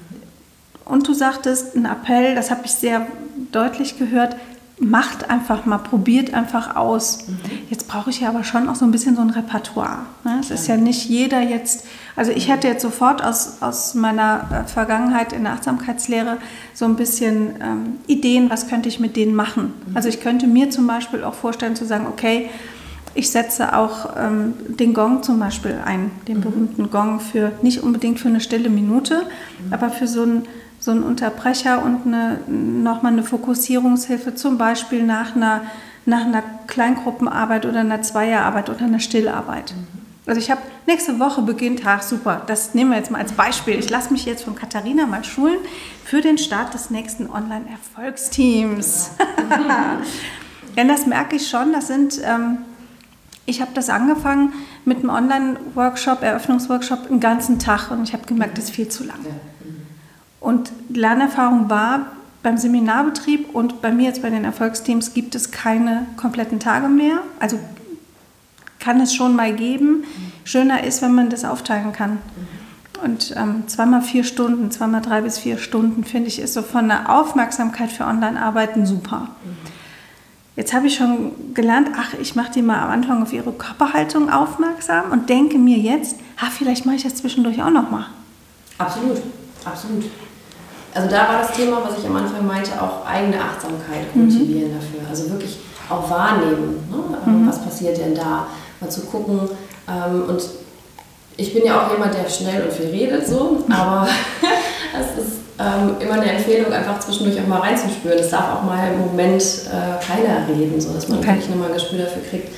Und du sagtest, ein Appell, das habe ich sehr deutlich gehört, macht einfach mal, probiert einfach aus. Mhm. Jetzt brauche ich ja aber schon auch so ein bisschen so ein Repertoire. Ne? Es ja. ist ja nicht jeder jetzt, also ich hätte jetzt sofort aus, aus meiner Vergangenheit in der Achtsamkeitslehre so ein bisschen ähm, Ideen, was könnte ich mit denen machen. Mhm. Also ich könnte mir zum Beispiel auch vorstellen zu sagen, okay, ich setze auch ähm, den Gong zum Beispiel ein, den mhm. berühmten Gong, für nicht unbedingt für eine stille Minute, mhm. aber für so ein so ein Unterbrecher und eine, nochmal eine Fokussierungshilfe, zum Beispiel nach einer, nach einer Kleingruppenarbeit oder einer Zweierarbeit oder einer Stillarbeit. Mhm. Also ich habe, nächste Woche beginnt, ach super, das nehmen wir jetzt mal als Beispiel. Ich lasse mich jetzt von Katharina mal schulen für den Start des nächsten Online-Erfolgsteams. Ja. Denn das merke ich schon, das sind, ähm, ich habe das angefangen mit einem Online-Workshop, Eröffnungsworkshop, einen ganzen Tag und ich habe gemerkt, das ist viel zu lang. Ja. Und Lernerfahrung war, beim Seminarbetrieb und bei mir jetzt bei den Erfolgsteams gibt es keine kompletten Tage mehr. Also kann es schon mal geben. Schöner ist, wenn man das aufteilen kann. Und ähm, zweimal vier Stunden, zweimal drei bis vier Stunden, finde ich, ist so von der Aufmerksamkeit für Online-Arbeiten super. Jetzt habe ich schon gelernt, ach, ich mache die mal am Anfang auf ihre Körperhaltung aufmerksam und denke mir jetzt, ah, vielleicht mache ich das zwischendurch auch noch mal. Absolut, absolut. Also da war das Thema, was ich am Anfang meinte, auch eigene Achtsamkeit kultivieren mhm. dafür. Also wirklich auch wahrnehmen, ne? mhm. was passiert denn da, mal zu gucken. Und ich bin ja auch jemand, der schnell und viel redet, so, aber es ist immer eine Empfehlung, einfach zwischendurch auch mal reinzuspüren. Es darf auch mal im Moment keiner reden, so dass man okay. wirklich nochmal ein Gespür dafür kriegt,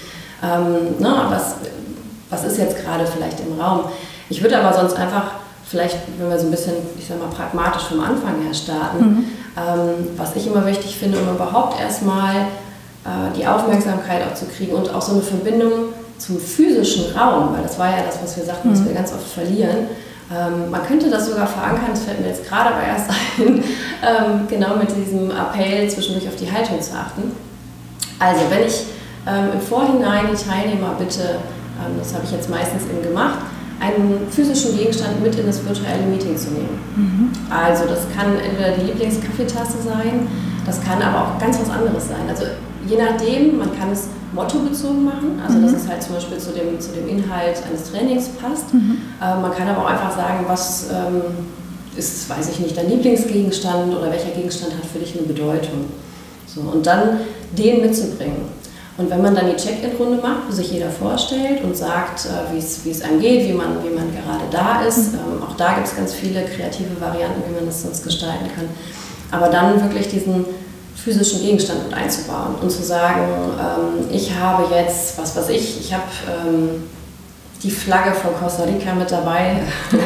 na, was, was ist jetzt gerade vielleicht im Raum. Ich würde aber sonst einfach vielleicht, wenn wir so ein bisschen, ich sag mal, pragmatisch vom Anfang her starten, mhm. ähm, was ich immer wichtig finde, um überhaupt erstmal äh, die Aufmerksamkeit auch zu kriegen und auch so eine Verbindung zum physischen Raum, weil das war ja das, was wir sagten, mhm. was wir ganz oft verlieren. Ähm, man könnte das sogar verankern, das fällt mir jetzt gerade aber erst ein, ähm, genau mit diesem Appell, zwischendurch auf die Haltung zu achten. Also, wenn ich ähm, im Vorhinein die Teilnehmer bitte, ähm, das habe ich jetzt meistens eben gemacht, einen physischen Gegenstand mit in das virtuelle Meeting zu nehmen. Mhm. Also das kann entweder die Lieblingskaffeetasse sein, das kann aber auch ganz was anderes sein. Also je nachdem, man kann es mottobezogen machen, also mhm. dass es halt zum Beispiel zu dem, zu dem Inhalt eines Trainings passt. Mhm. Äh, man kann aber auch einfach sagen, was ähm, ist, weiß ich nicht, dein Lieblingsgegenstand oder welcher Gegenstand hat für dich eine Bedeutung. So, und dann den mitzubringen. Und wenn man dann die Check-in-Runde macht, wo sich jeder vorstellt und sagt, äh, wie es einem geht, wie man, wie man gerade da ist, ähm, auch da gibt es ganz viele kreative Varianten, wie man das sonst gestalten kann. Aber dann wirklich diesen physischen Gegenstand mit einzubauen und zu sagen, ähm, ich habe jetzt, was weiß ich, ich habe ähm, die Flagge von Costa Rica mit dabei,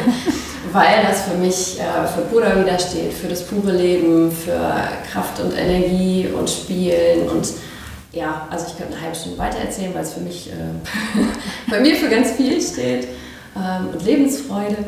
weil das für mich, äh, für Pura Vida steht, für das pure Leben, für Kraft und Energie und Spielen und ja, also ich könnte eine halbe Stunde weiter erzählen, weil es für mich, äh, bei mir für ganz viel steht ähm, und Lebensfreude.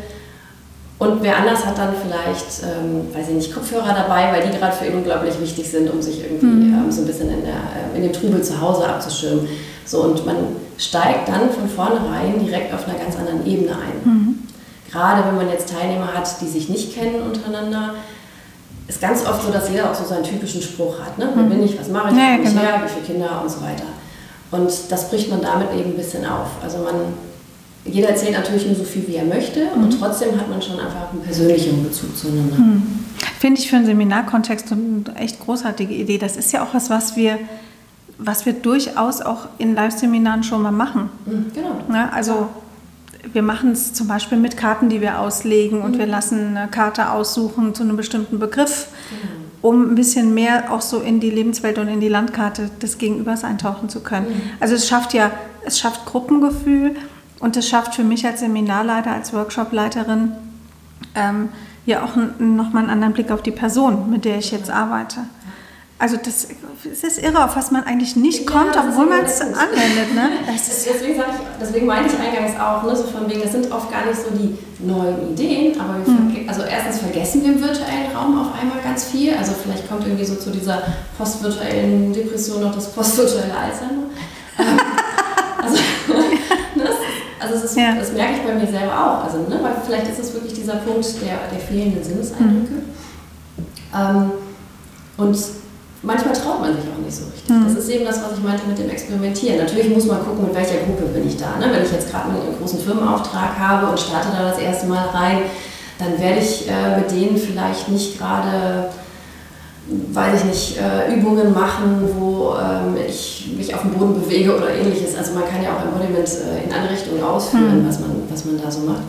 Und wer anders hat dann vielleicht, ähm, weiß ich nicht, Kopfhörer dabei, weil die gerade für ihn unglaublich wichtig sind, um sich irgendwie mhm. ähm, so ein bisschen in, der, äh, in dem Trubel zu Hause abzuschirmen. So, und man steigt dann von vornherein direkt auf einer ganz anderen Ebene ein. Mhm. Gerade wenn man jetzt Teilnehmer hat, die sich nicht kennen untereinander, ist ganz oft so, dass jeder auch so seinen typischen Spruch hat. Ne? Wer bin ich, was mache ich, wo ja, bin ich genau. her, wie viele Kinder und so weiter. Und das bricht man damit eben ein bisschen auf. Also man, jeder erzählt natürlich nur so viel, wie er möchte mhm. und trotzdem hat man schon einfach einen persönlichen Bezug zueinander. Mhm. Finde ich für einen Seminarkontext eine echt großartige Idee. Das ist ja auch was, was wir, was wir durchaus auch in Live-Seminaren schon mal machen. Mhm, genau. Ja, also wir machen es zum Beispiel mit Karten, die wir auslegen und mhm. wir lassen eine Karte aussuchen zu einem bestimmten Begriff, mhm. um ein bisschen mehr auch so in die Lebenswelt und in die Landkarte des Gegenübers eintauchen zu können. Mhm. Also es schafft ja, es schafft Gruppengefühl und es schafft für mich als Seminarleiter, als Workshopleiterin ähm, ja auch ein, nochmal einen anderen Blick auf die Person, mit der ich jetzt arbeite. Also das, es ist irre, auf was man eigentlich nicht ja, kommt, obwohl man es anwendet. Ne? Deswegen, sag ich, deswegen meinte ich eingangs auch, ne, so von wegen, das sind oft gar nicht so die neuen Ideen, aber wir hm. also erstens vergessen wir im virtuellen Raum auf einmal ganz viel. Also vielleicht kommt irgendwie so zu dieser postvirtuellen Depression noch das postvirtuelle Alzheimer. also, ne, das, also das, ist, ja. das merke ich bei mir selber auch. Also, ne, weil vielleicht ist es wirklich dieser Punkt der, der fehlenden Sinneseindrücke. Hm. Ähm, und manchmal traut man sich auch nicht so richtig. Mhm. Das ist eben das, was ich meinte mit dem Experimentieren. Natürlich muss man gucken, mit welcher Gruppe bin ich da. Ne? Wenn ich jetzt gerade einen großen Firmenauftrag habe und starte da das erste Mal rein, dann werde ich äh, mit denen vielleicht nicht gerade, weiß ich nicht, äh, Übungen machen, wo ähm, ich mich auf dem Boden bewege oder ähnliches. Also man kann ja auch Embodiment äh, in andere Richtungen ausführen, mhm. was man, was man da so macht.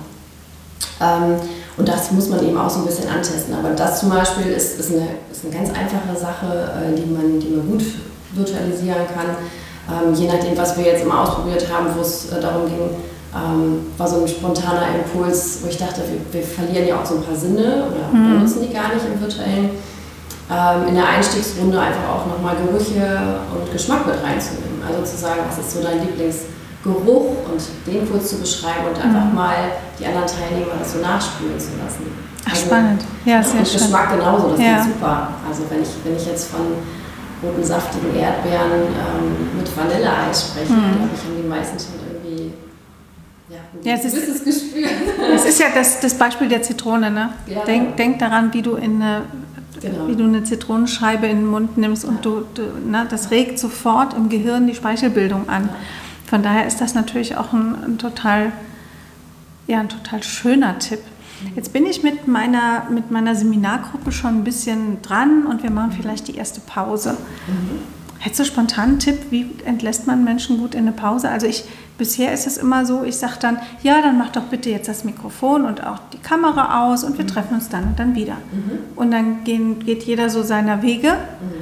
Ähm, Und das muss man eben auch so ein bisschen antesten. Aber das zum Beispiel ist, ist, eine, ist eine ganz einfache Sache, die man, die man gut virtualisieren kann. Ähm, je nachdem, was wir jetzt immer ausprobiert haben, wo es äh, darum ging, ähm, war so ein spontaner Impuls, wo ich dachte, wir, wir verlieren ja auch so ein paar Sinne oder mhm. benutzen die gar nicht im virtuellen. Ähm, in der Einstiegsrunde einfach auch nochmal Gerüche und Geschmack mit reinzunehmen. Also zu sagen, was ist so dein Lieblingsgeruch und den kurz zu beschreiben und einfach mhm. mal die anderen Teilnehmer das so nachspüren zu lassen. Ach, also, spannend. Ja, sehr und schön. Geschmack genauso, das ja. ist super. Also wenn ich, wenn ich jetzt von roten, saftigen Erdbeeren ähm, mit Vanilleeis spreche, mhm. glaube ich, haben die meisten schon irgendwie ja, ein ja, gewisses Gespür. Es ist ja das, das Beispiel der Zitrone. Ne? Ja, denk, ja. denk daran, wie du, in eine, genau. wie du eine Zitronenscheibe in den Mund nimmst und du, du, ne, das regt sofort im Gehirn die Speichelbildung an. Ja. Von daher ist das natürlich auch ein, ein, total, ja, ein total schöner Tipp. Jetzt bin ich mit meiner, mit meiner Seminargruppe schon ein bisschen dran und wir machen vielleicht die erste Pause. Mhm. Hättest du spontan einen Tipp, wie entlässt man Menschen gut in eine Pause? Also ich, bisher ist es immer so, ich sage dann, ja, dann mach doch bitte jetzt das Mikrofon und auch die Kamera aus und wir mhm. treffen uns dann und dann wieder. Mhm. Und dann gehen, geht jeder so seiner Wege.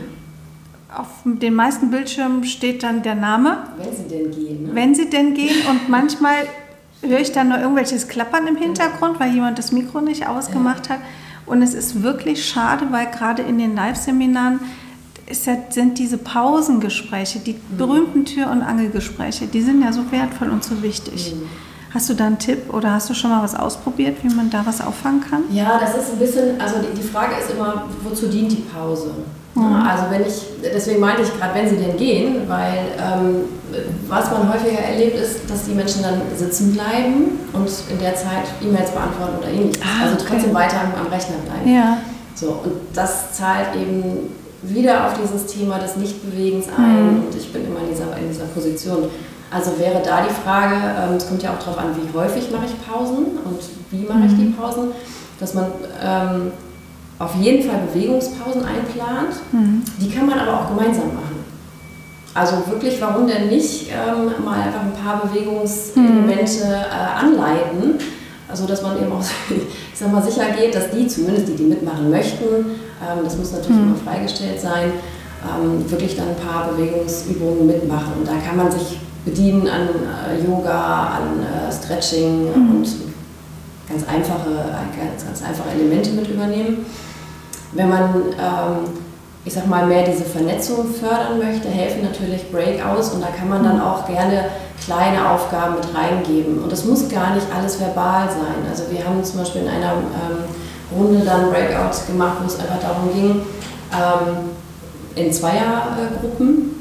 Mhm. Auf den meisten Bildschirmen steht dann der Name. Wenn sie denn gehen. Ne? Wenn sie denn gehen und manchmal höre ich dann nur irgendwelches Klappern im Hintergrund, weil jemand das Mikro nicht ausgemacht hat. Und es ist wirklich schade, weil gerade in den Live-Seminaren ist ja, sind diese Pausengespräche, die mhm. berühmten Tür- und Angelgespräche, die sind ja so wertvoll und so wichtig. Mhm. Hast du da einen Tipp oder hast du schon mal was ausprobiert, wie man da was auffangen kann? Ja, das ist ein bisschen, also die, die Frage ist immer, wozu dient die Pause? Mhm. Also wenn ich, deswegen meinte ich gerade, wenn sie denn gehen, weil ähm, was man häufiger erlebt ist, dass die Menschen dann sitzen bleiben und in der Zeit E-Mails beantworten oder ähnliches. Ah, also trotzdem okay. weiter am Rechner bleiben. Ja. So, und das zahlt eben wieder auf dieses Thema des Nichtbewegens ein mhm. und ich bin immer in dieser, in dieser Position. Also wäre da die Frage, ähm, es kommt ja auch darauf an, wie häufig mache ich Pausen und wie mache ich die Pausen, dass man ähm, auf jeden Fall Bewegungspausen einplant, mhm. die kann man aber auch gemeinsam machen. Also wirklich, warum denn nicht ähm, mal einfach ein paar Bewegungselemente äh, anleiten, also dass man eben auch, ich sag mal, sicher geht, dass die, zumindest die, die mitmachen möchten, ähm, das muss natürlich mhm. immer freigestellt sein, ähm, wirklich dann ein paar Bewegungsübungen mitmachen. Und da kann man sich bedienen an äh, Yoga, an äh, Stretching mhm. und ganz einfache, ganz, ganz einfache Elemente mit übernehmen. Wenn man ähm, ich sag mal, mehr diese Vernetzung fördern möchte, helfen natürlich Breakouts und da kann man dann auch gerne kleine Aufgaben mit reingeben. Und das muss gar nicht alles verbal sein. Also wir haben zum Beispiel in einer ähm, Runde dann Breakouts gemacht, wo es einfach darum ging, ähm, in Zweiergruppen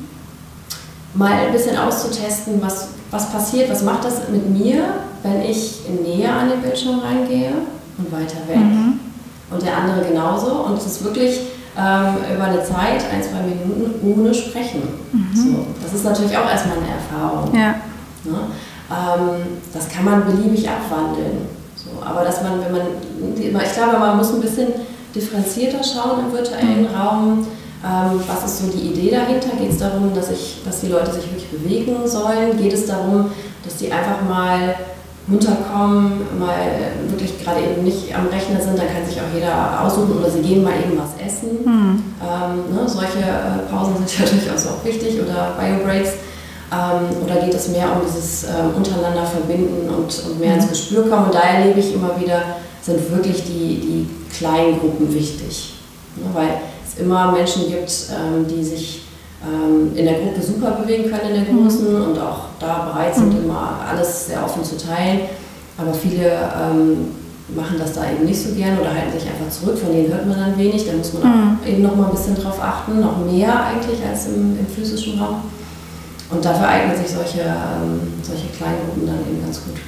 mal ein bisschen auszutesten, was, was passiert, was macht das mit mir, wenn ich näher an den Bildschirm reingehe und weiter weg. Mhm. Und der andere genauso. Und es ist wirklich über eine Zeit, ein, zwei Minuten, ohne Sprechen. Mhm. So, das ist natürlich auch erstmal eine Erfahrung. Ja. Ne? Ähm, das kann man beliebig abwandeln. So, aber dass man, wenn man, ich glaube, man muss ein bisschen differenzierter schauen im virtuellen mhm. Raum. Ähm, was ist so die Idee dahinter? Geht es darum, dass, ich, dass die Leute sich wirklich bewegen sollen? Geht es darum, dass die einfach mal runterkommen, mal wirklich gerade eben nicht am Rechner sind, dann kann sich auch jeder aussuchen oder sie gehen mal eben was essen. Mhm. Ähm, ne, solche äh, Pausen sind ja durchaus auch wichtig oder Bio-Breaks. Ähm, oder geht es mehr um dieses ähm, untereinander verbinden und, und mehr mhm. ins Gespür kommen? Und da erlebe ich immer wieder, sind wirklich die, die kleinen Gruppen wichtig. Ne, weil es immer Menschen gibt, ähm, die sich in der Gruppe super bewegen können, in der großen mhm. und auch da bereit sind, mhm. immer alles sehr offen zu teilen. Aber viele ähm, machen das da eben nicht so gern oder halten sich einfach zurück, von denen hört man dann wenig. Da muss man mhm. auch eben noch mal ein bisschen drauf achten, noch mehr eigentlich als im, im physischen Raum. Und dafür eignen sich solche, ähm, solche kleinen Gruppen dann eben ganz gut.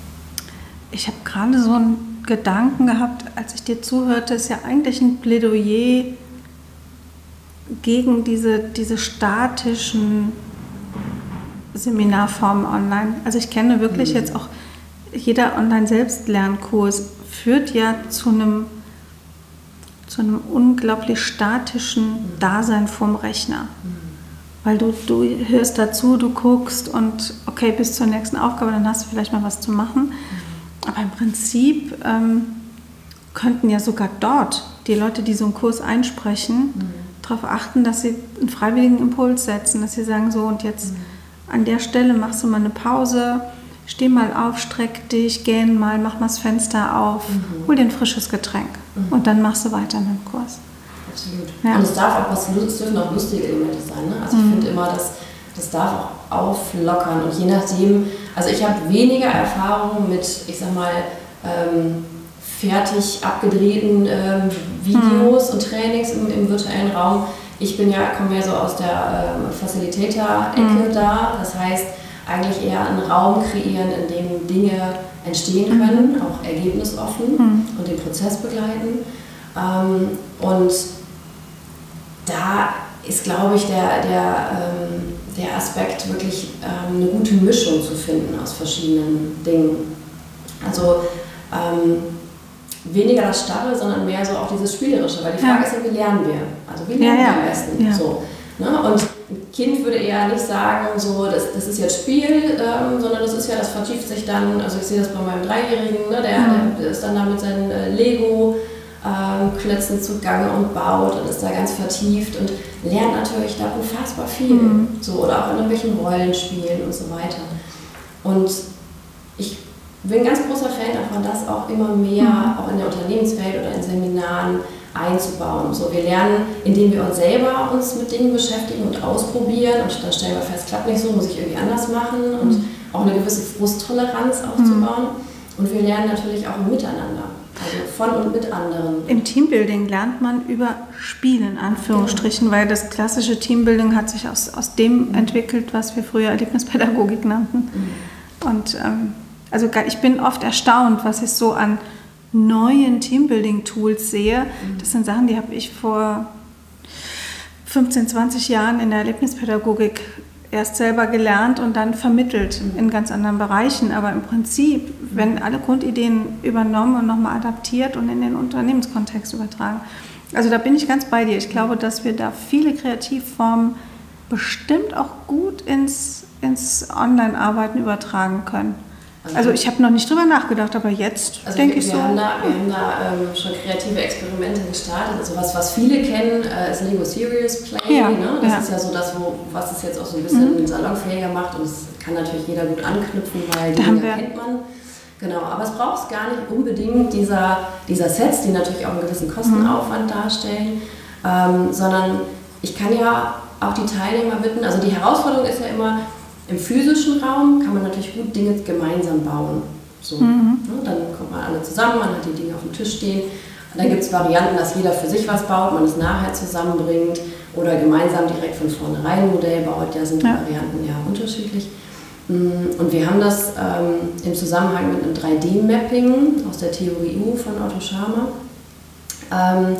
Ich habe gerade so einen Gedanken gehabt, als ich dir zuhörte, ist ja eigentlich ein Plädoyer gegen diese, diese statischen Seminarformen online. Also ich kenne wirklich mhm. jetzt auch, jeder Online-Selbstlernkurs führt ja zu einem, zu einem unglaublich statischen mhm. Dasein vorm Rechner. Mhm. Weil du, du hörst dazu, du guckst und okay, bis zur nächsten Aufgabe, dann hast du vielleicht mal was zu machen. Mhm. Aber im Prinzip ähm, könnten ja sogar dort die Leute, die so einen Kurs einsprechen, mhm. darauf achten, dass sie einen freiwilligen Impuls setzen, dass sie sagen, so und jetzt mhm. an der Stelle machst du mal eine Pause, steh mal auf, streck dich, gähn mal, mach mal das Fenster auf, mhm. hol dir ein frisches Getränk mhm. und dann machst du weiter mit dem Kurs. Absolut. Ja. Und es darf auch was, es dürfen auch lustige Elemente sein. Ne? Also mhm. ich finde immer, dass das darf auch auflockern und je nachdem, also ich habe weniger Erfahrung mit, ich sag mal, ähm, fertig abgedrehten ähm, Videos mhm. und Trainings im, im virtuellen Raum. Ich bin ja, komme ja so aus der ähm, Facilitator-Ecke mhm. da. Das heißt, eigentlich eher einen Raum kreieren, in dem Dinge entstehen können, mhm. auch ergebnisoffen mhm. und den Prozess begleiten. Ähm, und da ist, glaube ich, der, der, ähm, der Aspekt, wirklich ähm, eine gute Mischung zu finden aus verschiedenen Dingen. Also ähm, weniger das Starre, sondern mehr so auch dieses Spielerische, weil die Frage ja. ist ja, wie lernen wir? Also wie lernen ja, ja. wir am besten? Ja. So, ne? Und ein Kind würde eher nicht sagen, so, das, das ist jetzt Spiel, ähm, sondern das ist ja, das vertieft sich dann, also ich sehe das bei meinem Dreijährigen, ne? der, mhm. der ist dann da mit seinen äh, Lego ähm, Klötzen zugange und baut und ist da ganz vertieft und lernt natürlich da unfassbar viel. Mhm. So, oder auch in irgendwelchen Rollenspielen und so weiter. Und ich Ich bin ein ganz großer Fan davon, das auch immer mehr mhm. auch in der Unternehmenswelt oder in Seminaren einzubauen. So, wir lernen, indem wir uns selber uns mit Dingen beschäftigen und ausprobieren und dann stellen wir fest, klappt nicht so, muss ich irgendwie anders machen und mhm. auch eine gewisse Frusttoleranz aufzubauen. Mhm. Und wir lernen natürlich auch im Miteinander, also von und mit anderen. Im Teambuilding lernt man über Spiel in Anführungsstrichen, ja. weil das klassische Teambuilding hat sich aus, aus dem mhm. entwickelt, was wir früher Erlebnispädagogik nannten. Mhm. Und ähm, Also ich bin oft erstaunt, was ich so an neuen Teambuilding-Tools sehe. Das sind Sachen, die habe ich vor fünfzehn, zwanzig Jahren in der Erlebnispädagogik erst selber gelernt und dann vermittelt in ganz anderen Bereichen. Aber im Prinzip werden alle Grundideen übernommen und nochmal adaptiert und in den Unternehmenskontext übertragen. Also da bin ich ganz bei dir. Ich glaube, dass wir da viele Kreativformen bestimmt auch gut ins, ins Online-Arbeiten übertragen können. Also ich habe noch nicht drüber nachgedacht, aber jetzt also denke wir, ich wir so. Haben da, wir haben da ähm, schon kreative Experimente gestartet. Also was, was viele kennen, äh, ist Lego Serious Play. Ja, ne? Das ja. ist ja so das, wo, was es jetzt auch so ein bisschen mhm. salonfähiger macht. Und es kann natürlich jeder gut anknüpfen, weil die da Dinger kennt man. Genau, aber es braucht gar nicht unbedingt dieser, dieser Sets, die natürlich auch einen gewissen Kostenaufwand mhm. darstellen, ähm, sondern ich kann ja auch die Teilnehmer bitten, also die Herausforderung ist ja immer, im physischen Raum kann man natürlich gut Dinge gemeinsam bauen. So, mhm. ne, dann kommt man alle zusammen, man hat die Dinge auf dem Tisch stehen. Und dann gibt es Varianten, dass jeder für sich was baut, man es nachher zusammenbringt oder gemeinsam direkt von vornherein ein Modell baut. Da sind die ja. Varianten ja unterschiedlich. Und wir haben das ähm, im Zusammenhang mit einem drei D Mapping aus der Theorie U von Otto Scharmer ähm,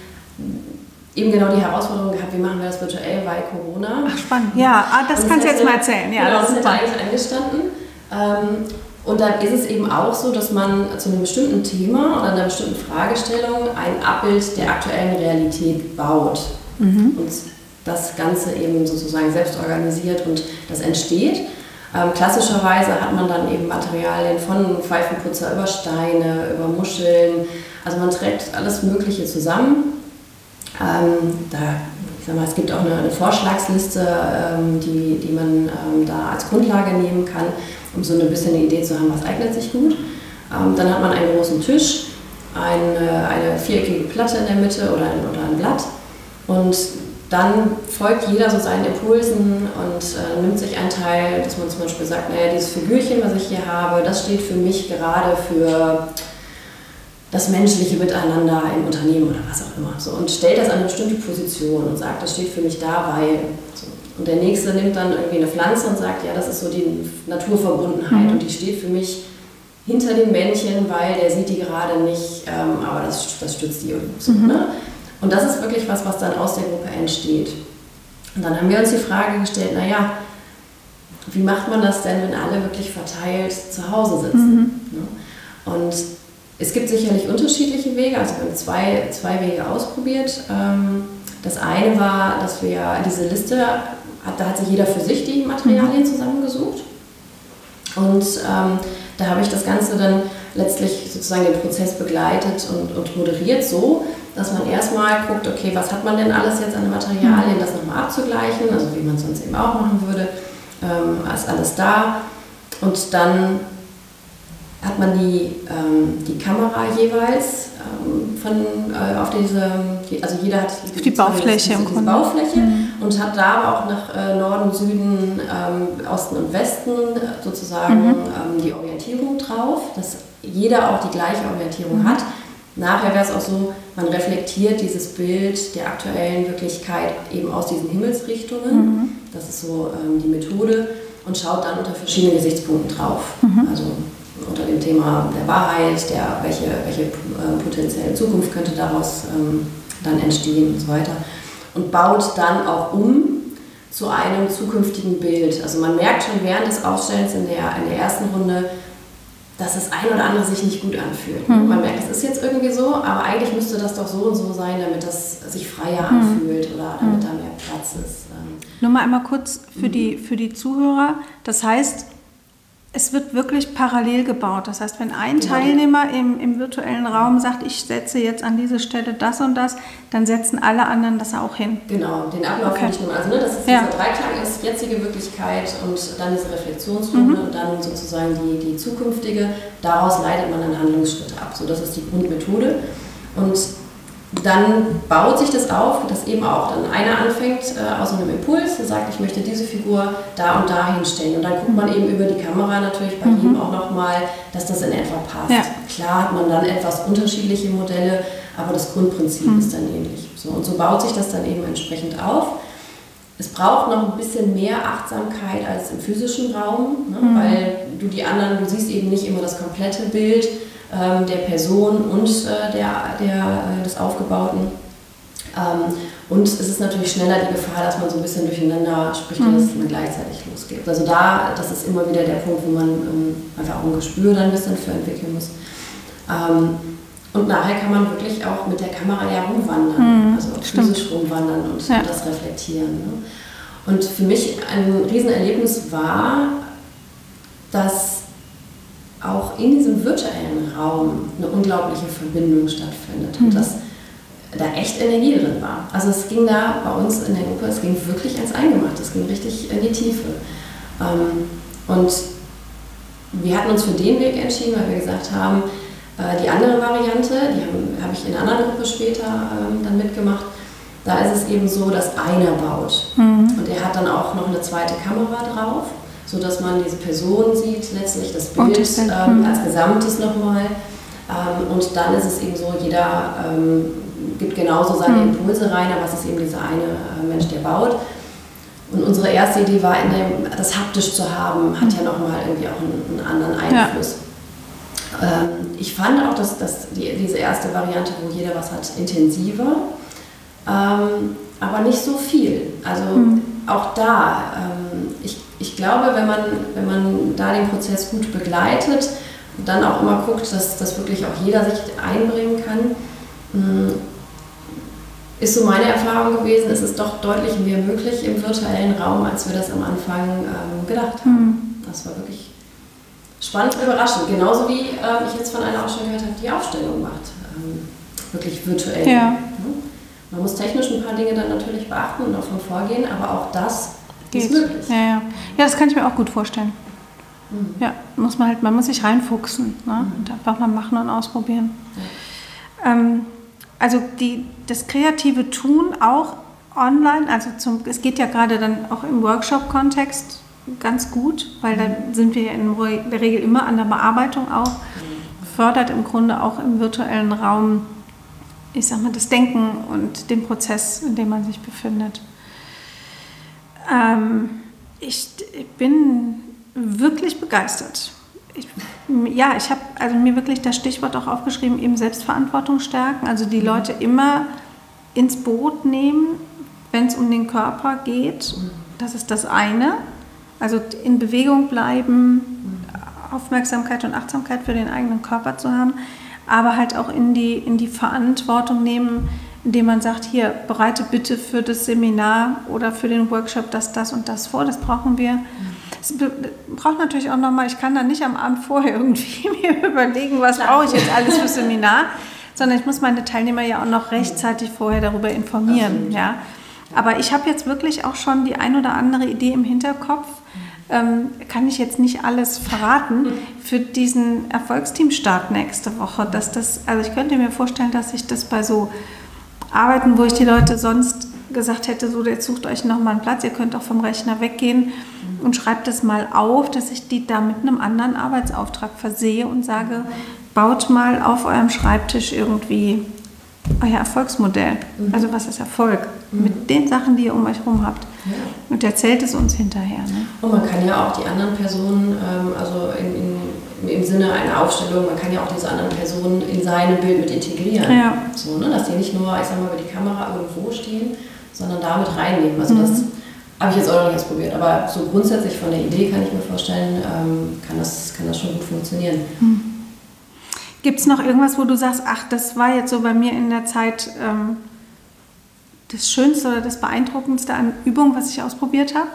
eben genau die Herausforderung gehabt, wie machen wir das virtuell bei Corona. Ach, spannend. Ja, ah, das und kannst du hätte, jetzt mal erzählen. Ja, genau, das das ist hätte eigentlich angestanden. Ähm, und dann ist es eben auch so, dass man zu einem bestimmten Thema oder einer bestimmten Fragestellung ein Abbild der aktuellen Realität baut. Mhm. Und das Ganze eben sozusagen selbst organisiert und das entsteht. Ähm, klassischerweise hat man dann eben Materialien von Pfeifenputzer über Steine, über Muscheln. Also man trägt alles Mögliche zusammen. Ähm, da, ich sag mal, es gibt auch eine, eine Vorschlagsliste, ähm, die, die man ähm, da als Grundlage nehmen kann, um so ein bisschen eine Idee zu haben, was eignet sich gut. Ähm, dann hat man einen großen Tisch, eine, eine viereckige Platte in der Mitte oder ein, oder ein Blatt und dann folgt jeder so seinen Impulsen und äh, nimmt sich einen Teil, dass man zum Beispiel sagt, naja, dieses Figürchen, was ich hier habe, das steht für mich gerade für das menschliche Miteinander im Unternehmen oder was auch immer. So, und stellt das an eine bestimmte Position und sagt, das steht für mich da, weil. So. Und der Nächste nimmt dann irgendwie eine Pflanze und sagt, ja, das ist so die Naturverbundenheit mhm. und die steht für mich hinter dem Männchen, weil der sieht die gerade nicht, ähm, aber das, das stützt die. Und so, mhm. ne? Und das ist wirklich was, was dann aus der Gruppe entsteht. Und dann haben wir uns die Frage gestellt, naja, wie macht man das denn, wenn alle wirklich verteilt zu Hause sitzen? Mhm. Und es gibt sicherlich unterschiedliche Wege, also wir haben zwei, zwei Wege ausprobiert. Das eine war, dass wir diese Liste, da hat sich jeder für sich die Materialien zusammengesucht. Und ähm, da habe ich das Ganze dann letztlich sozusagen den Prozess begleitet und, und moderiert so, dass man erstmal guckt, okay, was hat man denn alles jetzt an Materialien, das nochmal abzugleichen, also wie man es sonst eben auch machen würde, ähm, ist alles da. Und dann hat man die, ähm, die Kamera jeweils ähm, von, äh, auf diese, also jeder hat die, die Baufläche im Grunde. Baufläche mhm. und hat da aber auch nach äh, Norden, Süden, ähm, Osten und Westen sozusagen mhm. ähm, die Orientierung drauf, dass jeder auch die gleiche Orientierung mhm. hat. Nachher wäre es auch so, man reflektiert dieses Bild der aktuellen Wirklichkeit eben aus diesen Himmelsrichtungen. Mhm. Das ist so ähm, die Methode und schaut dann unter verschiedenen Gesichtspunkten drauf. Mhm. Also unter dem Thema der Wahrheit, der, welche, welche äh, potenzielle Zukunft könnte daraus ähm, dann entstehen und so weiter. Und baut dann auch um zu einem zukünftigen Bild. Also man merkt schon während des Aufstellens in der, in der ersten Runde, dass das ein oder andere sich nicht gut anfühlt. Mhm. Man merkt, es ist jetzt irgendwie so, aber eigentlich müsste das doch so und so sein, damit das sich freier mhm. anfühlt oder damit da mehr Platz ist. Nur mal einmal kurz für, mhm. die, für die Zuhörer. Das heißt, es wird wirklich parallel gebaut. Das heißt, wenn ein genau. Teilnehmer im, im virtuellen Raum sagt, ich setze jetzt an diese Stelle das und das, dann setzen alle anderen das auch hin. Genau, den Ablauf okay. nicht nur. Also ne, das ist ja. dieser Dreiklang ist jetzige Wirklichkeit und dann diese Reflexionsrunde mhm. und dann sozusagen die, die zukünftige. Daraus leitet man dann Handlungsschritte ab. So, das ist die Grundmethode. Und dann baut sich das auf, dass eben auch dann einer anfängt äh, aus einem Impuls und sagt, ich möchte diese Figur da und da hinstellen. Und dann guckt man eben über die Kamera natürlich bei mhm. ihm auch nochmal, dass das in etwa passt. Ja. Klar hat man dann etwas unterschiedliche Modelle, aber das Grundprinzip mhm. ist dann ähnlich. So, und so baut sich das dann eben entsprechend auf. Es braucht noch ein bisschen mehr Achtsamkeit als im physischen Raum, ne? mhm. weil du die anderen, du siehst eben nicht immer das komplette Bild der Person und äh, der, der, äh, des Aufgebauten. Ähm, und es ist natürlich schneller die Gefahr, dass man so ein bisschen durcheinander spricht, mhm. dass es dann gleichzeitig losgeht. Also da, das ist immer wieder der Punkt, wo man ähm, einfach auch ein Gespür dann ein bisschen für entwickeln muss. Ähm, und nachher kann man wirklich auch mit der Kamera ja rumwandern, mhm, also auch physisch rumwandern und, ja. und das reflektieren. Ne? Und für mich ein Riesenerlebnis war, dass auch in diesem virtuellen Raum eine unglaubliche Verbindung stattfindet und dass da echt Energie drin war. Also es ging da bei uns in der Gruppe, es ging wirklich ans Eingemachte, es ging richtig in die Tiefe. Und wir hatten uns für den Weg entschieden, weil wir gesagt haben, die andere Variante, die habe hab ich in einer anderen Gruppe später dann mitgemacht, da ist es eben so, dass einer baut. Mhm. Und er hat dann auch noch eine zweite Kamera drauf, sodass man diese Person sieht, letztlich das Bild das ähm, als Gesamtes nochmal. Ähm, und dann ist es eben so, jeder ähm, gibt genauso seine mhm. Impulse rein, aber es ist eben dieser eine äh, Mensch, der baut. Und unsere erste Idee war, in dem, das haptisch zu haben, hat ja nochmal irgendwie auch einen, einen anderen Einfluss. Ja. Ähm, ich fand auch, dass, dass die, diese erste Variante, wo jeder was hat, intensiver. Ähm, aber nicht so viel. Also mhm. auch da, ähm, ich, ich glaube, wenn man, wenn man da den Prozess gut begleitet und dann auch immer guckt, dass, dass wirklich auch jeder sich einbringen kann, mh, ist so meine Erfahrung gewesen, es ist doch deutlich mehr möglich im virtuellen Raum, als wir das am Anfang ähm, gedacht haben. Mhm. Das war wirklich spannend und überraschend. Genauso wie äh, ich jetzt von einer auch schon gehört habe, die Aufstellung macht. Ähm, wirklich virtuell. Ja. Man muss technisch ein paar Dinge dann natürlich beachten und davon vorgehen, aber auch das geht. Ist möglich. Ja, ja. ja, das kann ich mir auch gut vorstellen. Mhm. Ja, muss man halt, man muss sich reinfuchsen, ne? Mhm. Und einfach mal machen und ausprobieren. Ja. Ähm, also die, das kreative Tun auch online, also zum, es geht ja gerade dann auch im Workshop-Kontext ganz gut, weil mhm. da sind wir ja in der Regel immer an der Bearbeitung auch, mhm. fördert im Grunde auch im virtuellen Raum, ich sag mal, das Denken und den Prozess, in dem man sich befindet. Ähm, ich, ich bin wirklich begeistert. Ich, ja, ich habe also mir wirklich das Stichwort auch aufgeschrieben, eben Selbstverantwortung stärken, also die Leute immer ins Boot nehmen, wenn es um den Körper geht. Das ist das eine. Also in Bewegung bleiben, Aufmerksamkeit und Achtsamkeit für den eigenen Körper zu haben, aber halt auch in die, in die Verantwortung nehmen, indem man sagt, hier, bereite bitte für das Seminar oder für den Workshop das, das und das vor, das brauchen wir. Es braucht natürlich auch nochmal, ich kann dann nicht am Abend vorher irgendwie mir überlegen, was brauche ich jetzt alles fürs Seminar, sondern ich muss meine Teilnehmer ja auch noch rechtzeitig vorher darüber informieren. Ja. Aber ich habe jetzt wirklich auch schon die ein oder andere Idee im Hinterkopf, Ähm, kann ich jetzt nicht alles verraten, für diesen Erfolgsteam-Start nächste Woche. Dass das, also ich könnte mir vorstellen, dass ich das bei so Arbeiten, wo ich die Leute sonst gesagt hätte, so jetzt sucht euch nochmal einen Platz, ihr könnt auch vom Rechner weggehen und schreibt das mal auf, dass ich die da mit einem anderen Arbeitsauftrag versehe und sage, baut mal auf eurem Schreibtisch irgendwie euer Erfolgsmodell. Mhm. Also was ist Erfolg? Mhm. Mit den Sachen, die ihr um euch herum habt. Ja. Und erzählt es uns hinterher. Ne? Und man kann ja auch die anderen Personen, ähm, also in, in, im Sinne einer Aufstellung, man kann ja auch diese anderen Personen in seinem Bild mit integrieren. Ja. So, ne? Dass die nicht nur, ich sag mal, über die Kamera irgendwo stehen, sondern da mit reinnehmen. Also mhm. das habe ich jetzt auch noch nicht ausprobiert, aber so grundsätzlich von der Idee kann ich mir vorstellen, ähm, kann, das, kann das schon gut funktionieren. Mhm. Gibt es noch irgendwas, wo du sagst, ach, das war jetzt so bei mir in der Zeit ähm, das Schönste oder das Beeindruckendste an Übung, was ich ausprobiert habe?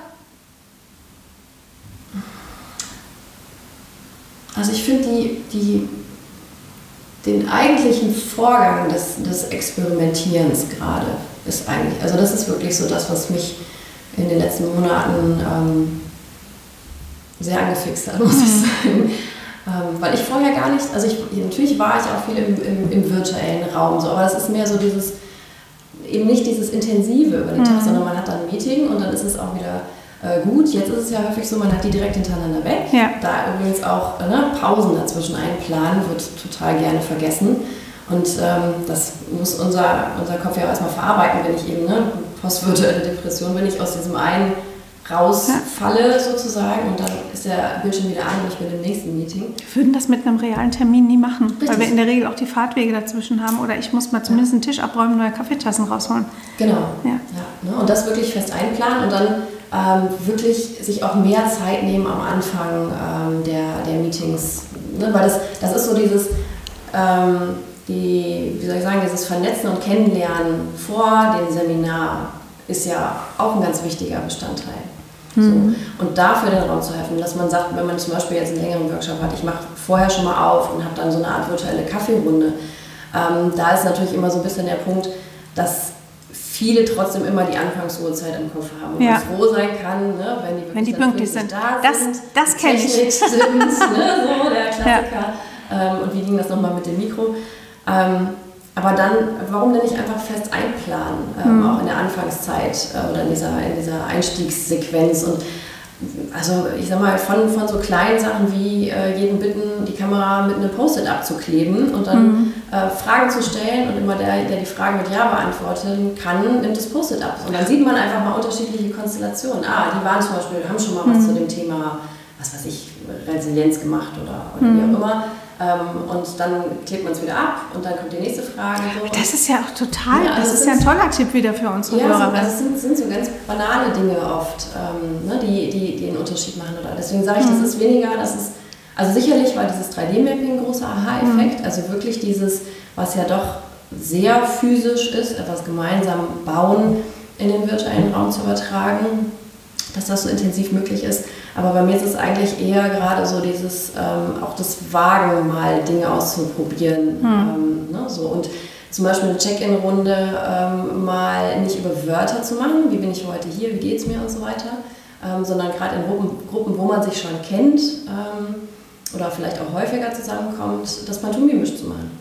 Also ich finde die, die, den eigentlichen Vorgang des, des Experimentierens gerade ist eigentlich, also das ist wirklich so das, was mich in den letzten Monaten ähm, sehr angefixt hat, muss mhm. ich sagen. Ähm, weil ich vorher gar nicht, also ich, natürlich war ich auch viel im, im, im virtuellen Raum, so, aber es ist mehr so dieses, eben nicht dieses Intensive über den mhm. Tag, sondern man hat dann ein Meeting und dann ist es auch wieder äh, gut. Jetzt ist es ja häufig so, man hat die direkt hintereinander weg. Ja. Da übrigens auch ne, Pausen dazwischen einplanen, wird total gerne vergessen. Und ähm, das muss unser, unser Kopf ja auch erstmal verarbeiten, wenn ich eben, ne, postvirtuelle Depression, wenn ich aus diesem einen rausfalle ja. sozusagen und dann ist der Bildschirm wieder an und ich bin im nächsten Meeting. Wir würden das mit einem realen Termin nie machen, Richtig. Weil wir in der Regel auch die Fahrtwege dazwischen haben oder ich muss mal zumindest einen Tisch abräumen und neue Kaffeetassen rausholen. Genau. Ja. Ja, ne? Und das wirklich fest einplanen und dann ähm, wirklich sich auch mehr Zeit nehmen am Anfang ähm, der, der Meetings. Ne? Weil das, das ist so dieses, ähm, die, wie soll ich sagen, dieses Vernetzen und Kennenlernen vor dem Seminar ist ja auch ein ganz wichtiger Bestandteil. Mhm. So. Und dafür den Raum zu helfen, dass man sagt, wenn man zum Beispiel jetzt einen längeren Workshop hat, ich mache vorher schon mal auf und habe dann so eine Art virtuelle Kaffeerunde. Ähm, da ist natürlich immer so ein bisschen der Punkt, dass viele trotzdem immer die Anfangsuhrzeit im Kopf haben und ja. man froh sein kann, ne, wenn die wirklich wenn die pünktlich sind. Da das sind, das kenne ich. Sind, ne, so der Klassiker. Ja. Ähm, und wie ging das nochmal mit dem Mikro? Ähm, aber dann, warum denn nicht einfach fest einplanen, ähm, mhm. auch in der Anfangszeit äh, oder in dieser, in dieser Einstiegssequenz und also ich sag mal, von, von so kleinen Sachen wie äh, jeden bitten, die Kamera mit einem Post-it abzukleben und dann mhm. äh, Fragen zu stellen und immer der, der die Fragen mit Ja beantworten kann, nimmt das Post-it ab. Und dann sieht man einfach mal unterschiedliche Konstellationen. Ah, die waren zum Beispiel, haben schon mal was mhm. zu dem Thema, was weiß ich, Resilienz gemacht oder, oder mhm. wie auch immer. Ähm, und dann klebt man es wieder ab und dann kommt die nächste Frage. So. Das ist ja auch total, ja, also das ist ja ein toller Tipp wieder für unsere ja, Hörer. So, also es sind, sind so ganz banale Dinge oft, ähm, ne, die, die, die einen Unterschied machen. Oder deswegen sage ich, mhm. das ist weniger, das ist, also sicherlich war dieses drei D-Mapping ein großer Aha-Effekt, mhm. also wirklich dieses, was ja doch sehr physisch ist, etwas gemeinsam bauen, in den virtuellen Raum zu übertragen, dass das so intensiv möglich ist. Aber bei mir ist es eigentlich eher gerade so dieses, ähm, auch das Wagen, mal Dinge auszuprobieren. Hm. Ähm, ne, so. Und zum Beispiel eine Check-in-Runde ähm, mal nicht über Wörter zu machen, wie bin ich heute hier, wie geht es mir und so weiter, ähm, sondern gerade in Gruppen, Gruppen, wo man sich schon kennt ähm, oder vielleicht auch häufiger zusammenkommt, das pantomimisch zu machen.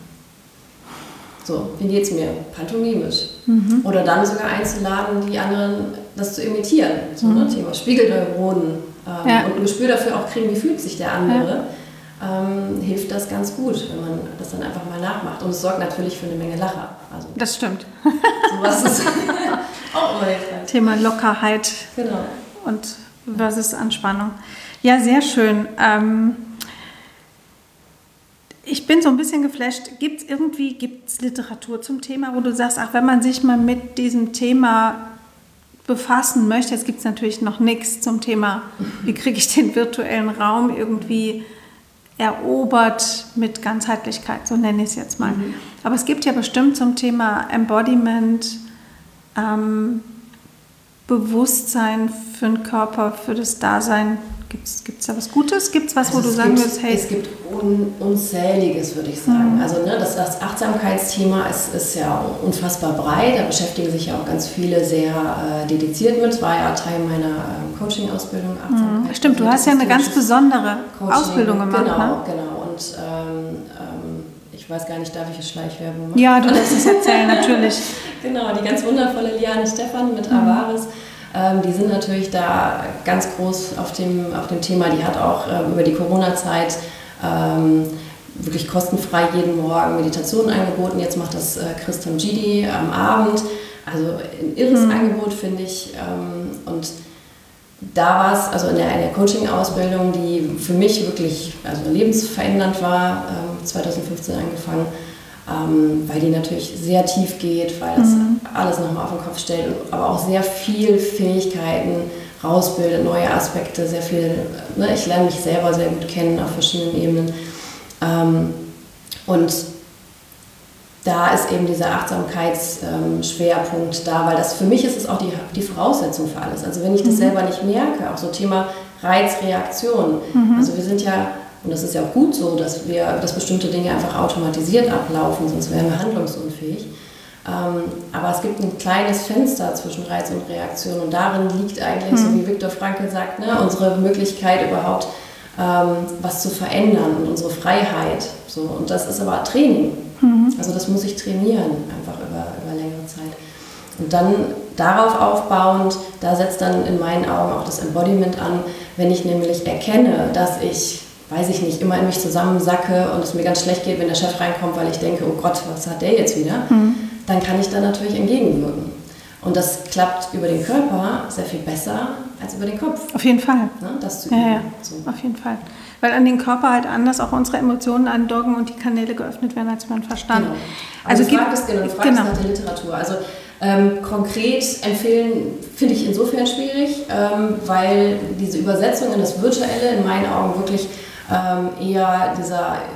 So, wie geht's mir? Pantomimisch. Mhm. Oder dann sogar einzuladen, die anderen das zu imitieren. So, mhm. ne, Thema Spiegelneuronen. Ähm, ja. Und ein Gespür dafür auch kriegen, wie fühlt sich der andere, ja. ähm, hilft das ganz gut, wenn man das dann einfach mal nachmacht. Und es sorgt natürlich für eine Menge Lacher. Also, das stimmt. Sowas ist auch immer hilfreich. Thema Lockerheit genau. und versus Anspannung. Ja, sehr schön. Ähm, Ich bin so ein bisschen geflasht. Gibt es irgendwie gibt's Literatur zum Thema, wo du sagst, ach, wenn man sich mal mit diesem Thema befassen möchte, jetzt gibt es natürlich noch nichts zum Thema, wie kriege ich den virtuellen Raum irgendwie erobert mit Ganzheitlichkeit, so nenne ich es jetzt mal. Mhm. Aber es gibt ja bestimmt zum Thema Embodiment, ähm, Bewusstsein für den Körper, für das Dasein. Gibt es da was Gutes? Gibt es was, also wo du sagen gibt, würdest, hey... Es gibt un, Unzähliges, würde ich sagen. Mhm. Also ne, das, das Achtsamkeitsthema ist, ist ja unfassbar breit. Da beschäftigen sich ja auch ganz viele sehr äh, dediziert mit. Das war ja Teil meiner ähm, Coaching-Ausbildung. Achtsamkeit. Mhm. Stimmt, du hast ja eine ganz besondere Coaching. Ausbildung gemacht. Genau, ne? genau. Und ähm, ähm, ich weiß gar nicht, darf ich eine Schleichwerbung machen? Ja, du darfst es erzählen, natürlich. Genau, die ganz wundervolle Liane Stephan mit mhm. Avaris. Ähm, die sind natürlich da ganz groß auf dem, auf dem Thema. Die hat auch ähm, über die Corona-Zeit ähm, wirklich kostenfrei jeden Morgen Meditationen angeboten. Jetzt macht das äh, Chris Tamgidi am Abend. Also ein irres mhm. Angebot, finde ich. Ähm, und da war es, also in der, in der Coaching-Ausbildung, die für mich wirklich also lebensverändernd war, ähm, zweitausendfünfzehn angefangen, Ähm, weil die natürlich sehr tief geht, weil das mhm. alles nochmal auf den Kopf stellt, aber auch sehr viel Fähigkeiten rausbildet, neue Aspekte, sehr viel, ne, ich lerne mich selber sehr gut kennen auf verschiedenen Ebenen. Ähm, und da ist eben dieser Achtsamkeitsschwerpunkt ähm, da, weil das für mich ist es auch die, die Voraussetzung für alles. Also wenn ich das mhm. selber nicht merke, auch so Thema Reizreaktion, mhm. also wir sind ja, und das ist ja auch gut so, dass wir, dass bestimmte Dinge einfach automatisiert ablaufen, sonst wären wir handlungsunfähig. Ähm, aber es gibt ein kleines Fenster zwischen Reiz und Reaktion und darin liegt eigentlich, mhm. so wie Viktor Frankl sagt, ne, unsere Möglichkeit überhaupt ähm, was zu verändern und unsere Freiheit. So. Und das ist aber Training. Mhm. Also das muss ich trainieren, einfach über, über längere Zeit. Und dann darauf aufbauend, da setzt dann in meinen Augen auch das Embodiment an, wenn ich nämlich erkenne, dass ich weiß ich nicht, immer in mich zusammensacke und es mir ganz schlecht geht, wenn der Chef reinkommt, weil ich denke, oh Gott, was hat der jetzt wieder? Mhm. Dann kann ich da natürlich entgegenwirken. Und das klappt über den Körper sehr viel besser als über den Kopf. Auf jeden Fall. Ne, das zu üben. Ja, ja. So. Auf jeden Fall. Weil an den Körper halt anders auch unsere Emotionen andocken und die Kanäle geöffnet werden als beim Verstand. Genau. Also du fragst, genau, du fragst genau. nach der Literatur. Also ähm, konkret empfehlen finde ich insofern schwierig, ähm, weil diese Übersetzung in das Virtuelle in meinen Augen wirklich ähm, eher dieser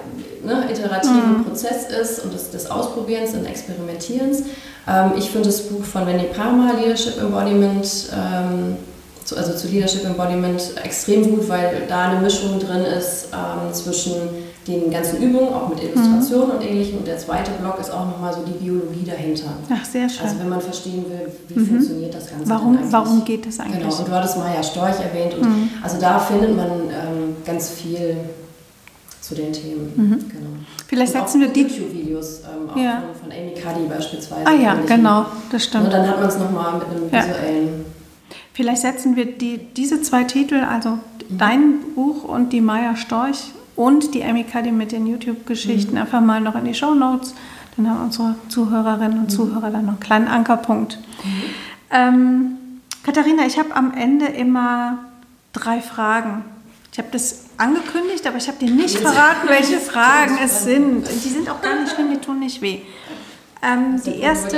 ne, iterativen mhm. Prozess ist und des, des Ausprobierens und Experimentierens. Ähm, ich finde das Buch von Wendy Palmer, Leadership Embodiment, ähm, zu, also zu Leadership Embodiment, extrem gut, weil da eine Mischung drin ist ähm, zwischen den ganzen Übungen, auch mit Illustrationen mhm. und Ähnlichem. Und der zweite Block ist auch nochmal so die Biologie dahinter. Ach, sehr schön. Also wenn man verstehen will, wie mhm. funktioniert das Ganze warum, warum geht das eigentlich? Genau, und du hattest Maya Storch erwähnt. Und mhm. also da findet man ähm, ganz viel zu den Themen. Mhm. Genau. Vielleicht und setzen wir die YouTube-Videos ähm, auch ja. von, von Amy Cuddy beispielsweise. Ah ja, genau, das stimmt. Und dann hat man es nochmal mit einem ja. visuellen... Vielleicht setzen wir die, diese zwei Titel, also mhm. dein Buch und die Maya Storch und die Amy Cuddy mit den YouTube-Geschichten, mhm. einfach mal noch in die Shownotes. Dann haben unsere Zuhörerinnen und mhm. Zuhörer dann noch einen kleinen Ankerpunkt. Mhm. Ähm, Katharina, ich habe am Ende immer drei Fragen. Ich habe das angekündigt, aber ich habe dir nicht verraten, welche Fragen es sind. Die sind auch gar nicht schlimm, die tun nicht weh. Ähm, die, erste,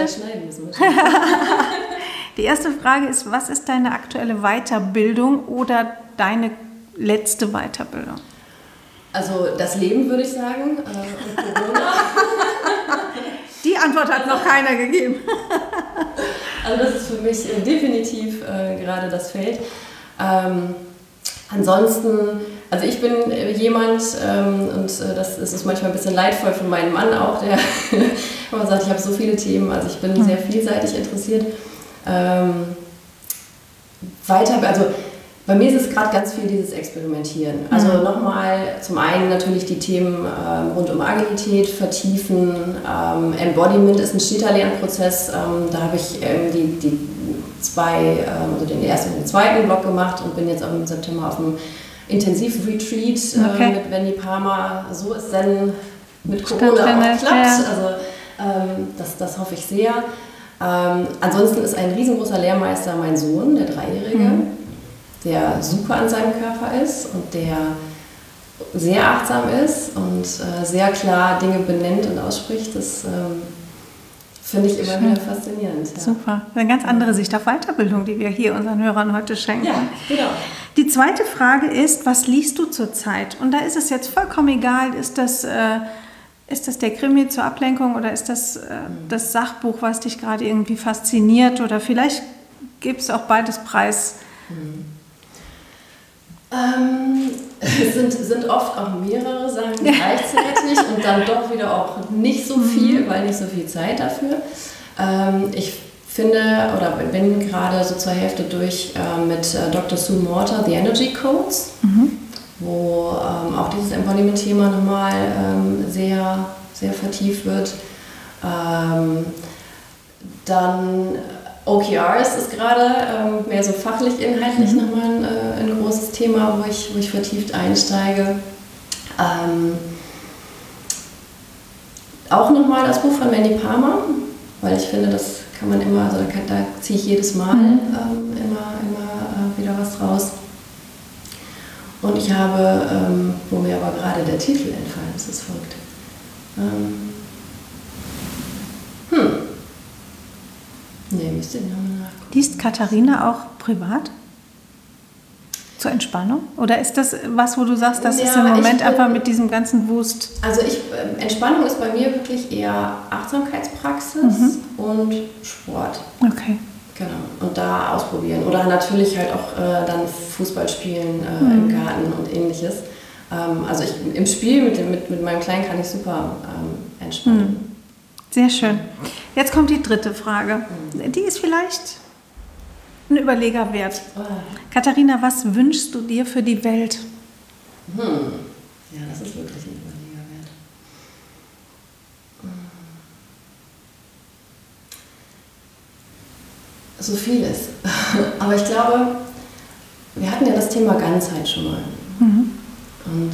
die erste Frage ist, was ist deine aktuelle Weiterbildung oder deine letzte Weiterbildung? Also das Leben, würde ich sagen, äh, und Corona. Die Antwort hat noch keiner gegeben. Also das ist für mich äh, definitiv äh, gerade das Feld. Ähm, ansonsten, also ich bin äh, jemand, ähm, und äh, das, das ist manchmal ein bisschen leidvoll für meinen Mann auch, der immer sagt, ich habe so viele Themen, also ich bin mhm. sehr vielseitig interessiert. Ähm, weiter, also bei mir ist es gerade ganz viel dieses Experimentieren. Also mhm. nochmal zum einen natürlich die Themen ähm, rund um Agilität vertiefen. Ähm, Embodiment ist ein steter Lernprozess. Ähm, da habe ich ähm, die, die zwei, ähm, also den ersten und den zweiten Block gemacht und bin jetzt auch im September auf einem Intensiv-Retreat äh, okay. mit Wendy Palmer. So ist dann mit Corona auch klappt. Ja. Also ähm, das, das hoffe ich sehr. Ähm, ansonsten ist ein riesengroßer Lehrmeister mein Sohn, der Dreijährige. Mhm. der super an seinem Körper ist und der sehr achtsam ist und äh, sehr klar Dinge benennt und ausspricht. Das ähm, finde ich immer Schön. wieder faszinierend. Ja. Super. Eine ganz andere Sicht auf Weiterbildung, die wir hier unseren Hörern heute schenken. Ja, genau. Die zweite Frage ist, was liest du zurzeit? Und da ist es jetzt vollkommen egal, ist das, äh, ist das der Krimi zur Ablenkung oder ist das äh, mhm. das Sachbuch, was dich gerade irgendwie fasziniert? Oder vielleicht gibt es auch beides preis. Mhm. Ähm, es sind, sind oft auch mehrere Sachen gleichzeitig und dann doch wieder auch nicht so viel, weil nicht so viel Zeit dafür. Ähm, ich finde oder bin gerade so zur Hälfte durch äh, mit äh, Doktor Sue Morter, The Energy Codes, mhm. wo ähm, auch dieses Embodiment-Thema nochmal ähm, sehr, sehr vertieft wird. Ähm, dann O K Rs ist gerade ähm, mehr so fachlich, inhaltlich mhm. nochmal ein, äh, ein großes Thema, wo ich, wo ich vertieft einsteige. Ähm, auch nochmal das Buch von Wendy Palmer, weil ich finde, das kann man immer, also da, kann, da ziehe ich jedes Mal mhm. ähm, immer, immer äh, wieder was raus. Und ich habe, ähm, wo mir aber gerade der Titel entfallen ist, es folgt. Ähm, hm. Nee, müsste ich nochmal nachgucken. Liest Katharina auch privat? Zur Entspannung? Oder ist das was, wo du sagst, das ja, ist im Moment bin, einfach mit diesem ganzen Wust? Also ich, Entspannung ist bei mir wirklich eher Achtsamkeitspraxis mhm. und Sport. Okay. Genau. Und da ausprobieren. Oder natürlich halt auch äh, dann Fußball spielen äh, mhm. im Garten und ähnliches. Ähm, also ich, im Spiel mit, dem, mit, mit meinem Kleinen kann ich super ähm, entspannen. Mhm. Sehr schön. Jetzt kommt die dritte Frage. Die ist vielleicht ein Überleger wert. Oh. Katharina, was wünschst du dir für die Welt? Hm. Ja, das ist wirklich ein Überleger wert. So vieles. Aber ich glaube, wir hatten ja das Thema Ganzheit schon mal. Mhm. Und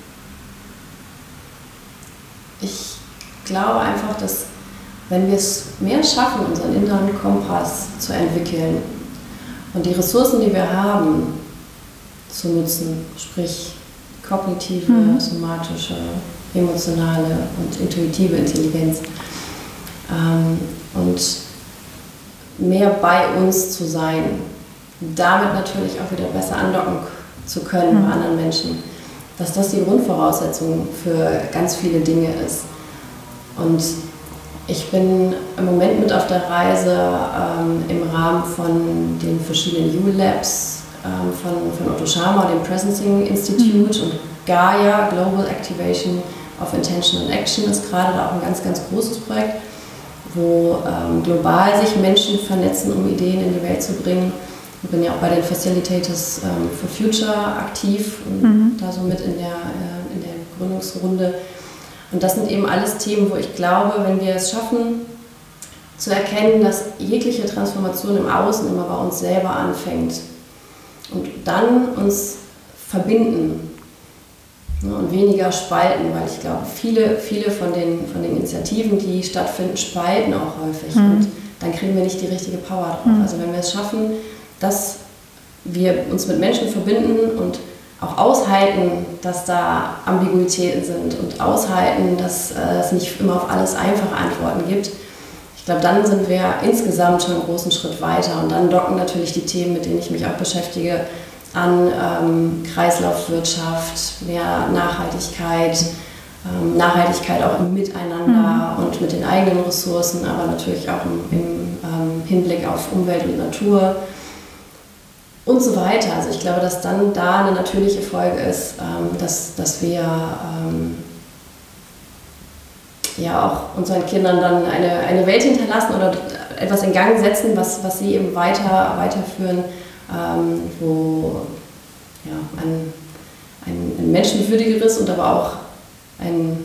ich glaube einfach, dass wenn wir es mehr schaffen, unseren inneren Kompass zu entwickeln und die Ressourcen, die wir haben, zu nutzen, sprich kognitive, mhm. somatische, emotionale und intuitive Intelligenz ähm, und mehr bei uns zu sein, damit natürlich auch wieder besser andocken zu können mhm. bei anderen Menschen, dass das die Grundvoraussetzung für ganz viele Dinge ist. Und ich bin im Moment mit auf der Reise ähm, im Rahmen von den verschiedenen U-Labs ähm, von, von Otto Scharmer, dem Presencing Institute, mhm. und Gaia, Global Activation of Intention and Action, ist gerade da auch ein ganz, ganz großes Projekt, wo ähm, global sich Menschen vernetzen, um Ideen in die Welt zu bringen. Ich bin ja auch bei den Facilitators ähm, for Future aktiv und mhm. da so mit in der, äh, in der Gründungsrunde. Und das sind eben alles Themen, wo ich glaube, wenn wir es schaffen, zu erkennen, dass jegliche Transformation im Außen immer bei uns selber anfängt und dann uns verbinden, ne, und weniger spalten, weil ich glaube, viele, viele von den, von den Initiativen, die stattfinden, spalten auch häufig, mhm. und dann kriegen wir nicht die richtige Power drauf. Mhm. Also wenn wir es schaffen, dass wir uns mit Menschen verbinden und auch aushalten, dass da Ambiguitäten sind und aushalten, dass äh, es nicht immer auf alles einfache Antworten gibt. Ich glaube, dann sind wir insgesamt schon einen großen Schritt weiter und dann docken natürlich die Themen, mit denen ich mich auch beschäftige, an ähm, Kreislaufwirtschaft, mehr Nachhaltigkeit, ähm, Nachhaltigkeit auch im Miteinander mhm. und mit den eigenen Ressourcen, aber natürlich auch im, im ähm, Hinblick auf Umwelt und Natur. Und so weiter. Also ich glaube, dass dann da eine natürliche Folge ist, ähm, dass, dass wir ähm, ja auch unseren Kindern dann eine, eine Welt hinterlassen oder etwas in Gang setzen, was, was sie eben weiter, weiterführen, ähm, wo ja, ein, ein, ein menschenwürdigeres und aber auch ein,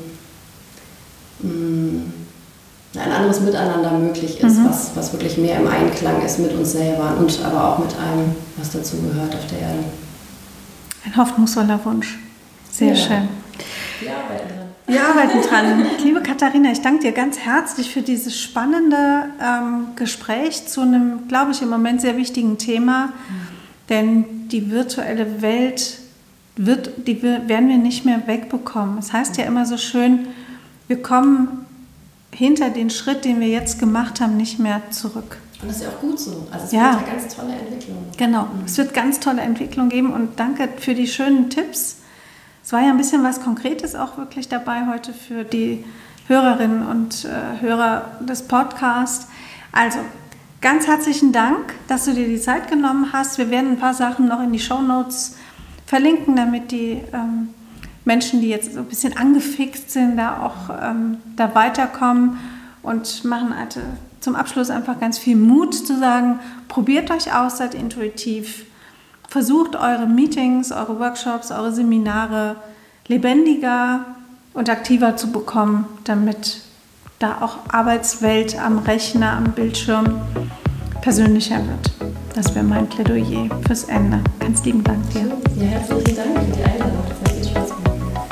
mh, ein anderes Miteinander möglich ist, mhm. was, was wirklich mehr im Einklang ist mit uns selber und aber auch mit allem, was dazu gehört auf der Erde. Ein hoffnungsvoller Wunsch. Sehr ja. schön. Wir arbeiten dran. Wir arbeiten dran. Liebe Katharina, ich danke dir ganz herzlich für dieses spannende ähm, Gespräch zu einem, glaube ich, im Moment sehr wichtigen Thema. Mhm. Denn die virtuelle Welt, wird, die werden wir nicht mehr wegbekommen. Es heißt ja immer so schön, wir kommen hinter den Schritt, den wir jetzt gemacht haben, nicht mehr zurück. Und das ist ja auch gut so. Also es ja. wird eine ganz tolle Entwicklung. Genau, mhm. es wird ganz tolle Entwicklung geben und danke für die schönen Tipps. Es war ja ein bisschen was Konkretes auch wirklich dabei heute für die Hörerinnen und äh, Hörer des Podcasts. Also ganz herzlichen Dank, dass du dir die Zeit genommen hast. Wir werden ein paar Sachen noch in die Shownotes verlinken, damit die ähm, Menschen, die jetzt so ein bisschen angefixt sind, da auch ähm, da weiterkommen und machen also zum Abschluss einfach ganz viel Mut zu sagen, probiert euch aus, seid intuitiv, versucht eure Meetings, eure Workshops, eure Seminare lebendiger und aktiver zu bekommen, damit da auch Arbeitswelt am Rechner, am Bildschirm persönlicher wird. Das wäre mein Plädoyer fürs Ende. Ganz lieben Dank dir. Ja, herzlichen Dank für die Einladung. Das hat viel Spaß gemacht.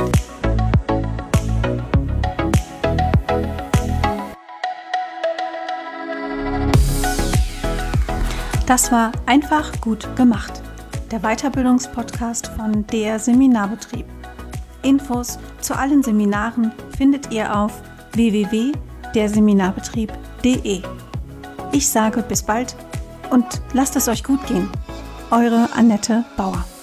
Das war einfach gut gemacht. Der Weiterbildungspodcast von der Seminarbetrieb. Infos zu allen Seminaren findet ihr auf w w w punkt der seminarbetrieb punkt d e. Ich sage bis bald und lasst es euch gut gehen. Eure Annette Bauer.